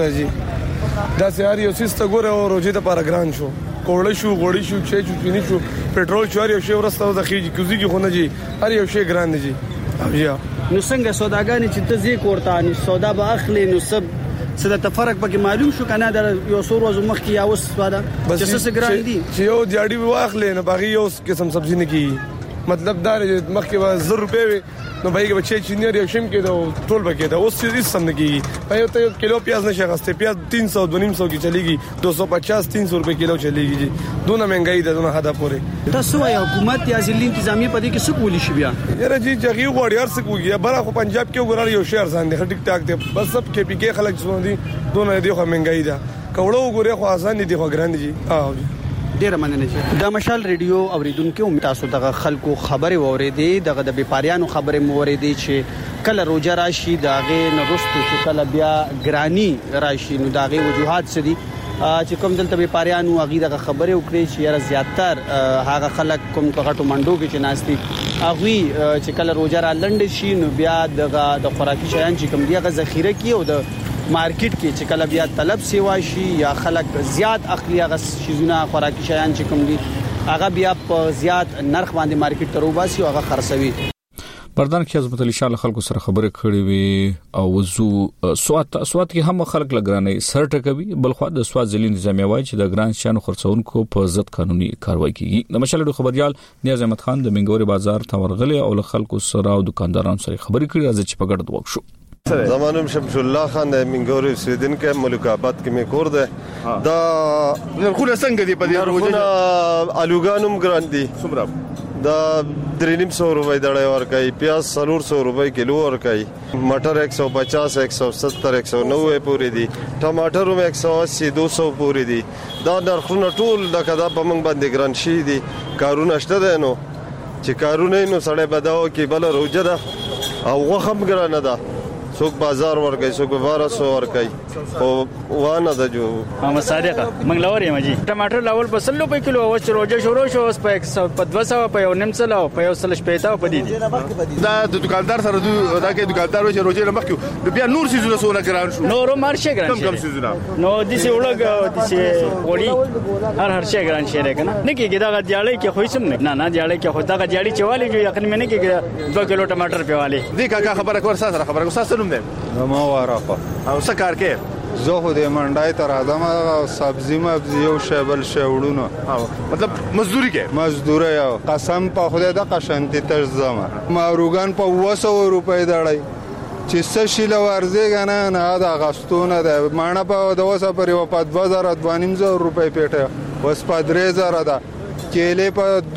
راځي دا سیار یو سیسته ګوره او روزه د پاره ګران شو کوړل شو غوړی شو چې چې چینی شو پټرول شو هر یو شی ورسته د خيږي کوزي کې خونه جی هر یو شی ګران دی جی او جی نو څنګه سوداګانی چې ته زی کوړتا نو سودا به اخلي نو سب څه د فرق پکې معلوم شو کنه د یو سور ورځې مخکې یا اوس سودا چې څه ګران دي چې یو دیاړي واخلې نه باغي یو قسم سبزی نه کی مطلب دا مخکې و زر روپے نو بایګه بچي چینر یو شیم کې دا ټول بکې دا اوس هیڅ سم نه کی په یو ته کیلو پیاز نشه غسته پیاز تین سو دو نیم سو کې چلیږي دو سو پچاس تین سو روپے کیلو چلیږي جی دونه مهنګای ده دونه حدا پورې تاسو وايي حکومت یا ځلې انتظامی په دې کې څه کولی شي بیا یاره جی جګي غوړی هر څه کوي بره خو پنجاب کې وګورل یو شهر ځان دی ټیک ټاک دی بس سب کې پی کې خلک څو دي دونه دی خو مهنګای ده کوړو وګوره خو آسان دي خو ګران دي او ډیر مننه چې د مشال ریډیو اوریدونکو تاسو دغه خلکو خبره وریدي دغه د بیپاریانو خبره موریدي چې کله روزه راشي داغه نرستو چې کله بیا ګرانی راشي نو داغه وجوهات سدي چې کوم دلته بیپاریانو هغه دغه خبره وکړي چې یاره زیاتر هغه خلک کوم غټو منډو کې چې ناشتي هغه چې کله روزه را لند شي نو بیا دغه د خوراکي شیان چې کوم دیغه ذخیره کی او د مارکیټ کې چې کله بیا طلب سیوا شي یا خلک زیات اخلي هغه شیزونه خوراکي شیان چې کوم دي هغه بیا په زیات نرخ باندې مارکیټ ته روباسي او هغه خرڅوي. بردان کې عظمت علي شاه خلکو سره خبرې کړې وي او وزو سوات سوات کې هم خلک لګرانې سر ټکوي بل خو د سوات ځلین نظامیه وایي چې د ګران شانو خرڅونکو په ضد قانوني کاروایی کیږي. د مشال خبريال نیاز احمد خان د منګوري بازار تورغلي او خلکو سره او دکاندارانو سره خبرې کړې راځي چې په ګډ وښو. زمانم شمس الله خان د منګوري سویدن کې ملک آباد کې مې کور ده دا نرخونه څنګه دی په دې نرخونه الوګانم ګران دي څومره دا درې نیم سو روپۍ دړې ورکای پیاز څلور سو روپۍ کیلو ورکای مټر ایک سو پچاس ایک سو ستر ایک سو نوے پورې دي ټماټر هم ایک سو اسی دو سو پورې دي دا نرخونه ټول د کدا په موږ باندې ګران شي دي کارونه شته ده نو چې کارونه نو سړی بداو کې بل روجه ده او غوخم ګرانه ده څوک بازار ورګي څوک بارہ سو ورګي او وانه د جو محمد صادق منګلوري مجي ټماټر لاول په سلو په کیلو او چې روزه شروع شو اوس په دوه سو په یو نیم سلو په یو سل شپېته په دې دا د دکاندار سره دا کې دکاندار وایي روزه لمخکې بیا نور سيزونه سونه ګران شو نور مارشه ګران کم کم سيزونه نو د سي وړګ د سي وړي هر هر شي ګران شي راکنه نه کېږي دا غاړي کې خو سم نه نه نه غاړي کې خو دا غاړي چوالي جو یقین مې نه کېږي دوه کیلو ټماټر پیواله دې کاکا خبره کور سره خبره کور سره نوم دی نو ما وراخه او څه کار کې زه خو د منډای تر ادمه سبزی مبزی یو شیبل شوړونو مطلب مزدوري کې مزدوري یو قسم په خدای د قشنتی تر زما ماروغان په وسو روپۍ دړای چې څه شیله ورځي غنه نه دا غستونه ده مانه په د وسه پر یو په دوه زره دوه نیم زره روپۍ پیټه وس په درې زره ده کېلې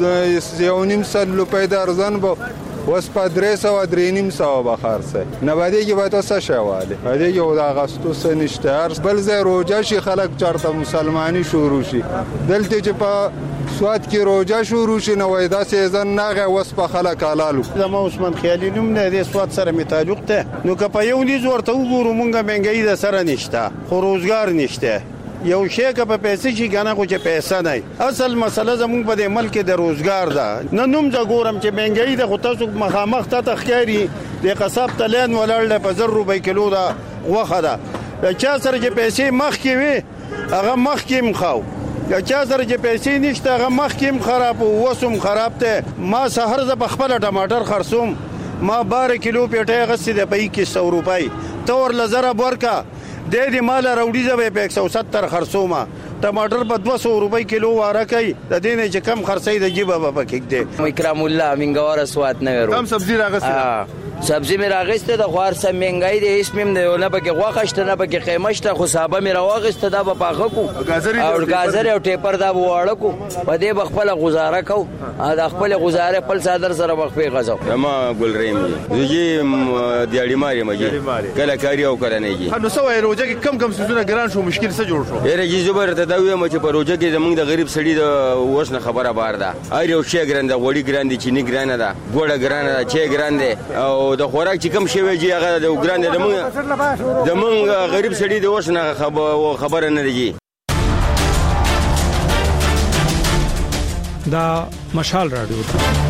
په یو نیم سل روپۍ درزن به وس په درې سوه درې نیم سوه به خرڅی نه به دې کې به ته څه شی والې په دې کې خو د اغستو څه نشته هر بل ځای روژه شي خلک چېرته مسلماني شروع شي دلته چې په سوات کې روژه شروع شي نو وایي دا سیزن نغی اوس په خلک حلال وکړو زما عثمان خیالي نوم دی د سوات سره مې تعلق دی نو که په یو نیز ورته وګورو مونږ مهنګایي د سره نشته خو روزګار نشته یو شی که په پیسې شي کنه خو چې پیسې نه اصل مسله زموږ په دې ملک د روزګار ده نه نوم ځ ګورم چې مهنګایي د خو تاسو مخامخ ته تخکاری د قصاب تلین ولړل په زر روپۍ کیلو دا غوخه ده چا سره چې پیسې مخ کې وي هغه مخ کې مخاو یا چا سره چې پیسې نشته هغه مخ کې خراب او وسوم خراب ته ما سحر ز په خپل ټماټر خرصوم ما بارہ کیلو پیټه غسې د پې کې سو روپۍ تور لزر ورکا د دې مال راوړي زبې په یک سو ستر خرصومه ټماټر په دوه سوه روپۍ کیلو واره کوي د دې نه چې کم خرڅي د جیبه به پکې دی اکرام الله منګوار سوات نه ورو کم سبزی راغسته سبزی می راغسته د خوار سم منګای دی هیڅ مم نه نه پکې غوښته نه پکې قیمشته خو صاحب می راغسته دا په پاخه کو او گازر او ټیپر دا واړه کو په دې بخپل گزاره کو دا خپل گزاره خپل صدر سره وقفه غزو ما ګل ریم یي دیاړي ماري مګي کله کاری او کله نه یي نو سوې روزه کې کم کم سيزونه ګران شو مشکل څه جوړ شو یره یي زبر ته دا ویم چې په روزه کې زمونږ د غریب سړي د وښنه خبره بار ده اې یو شی ګران ده وړي ګران دي چینی ګران ده ګوړه ګران ده چې ګران ده او د خوراک چې کم شی وږي هغه د ګران ده زمونږ زمونږ غریب سړي د وښنه خبره نه دی دا مشال رادیو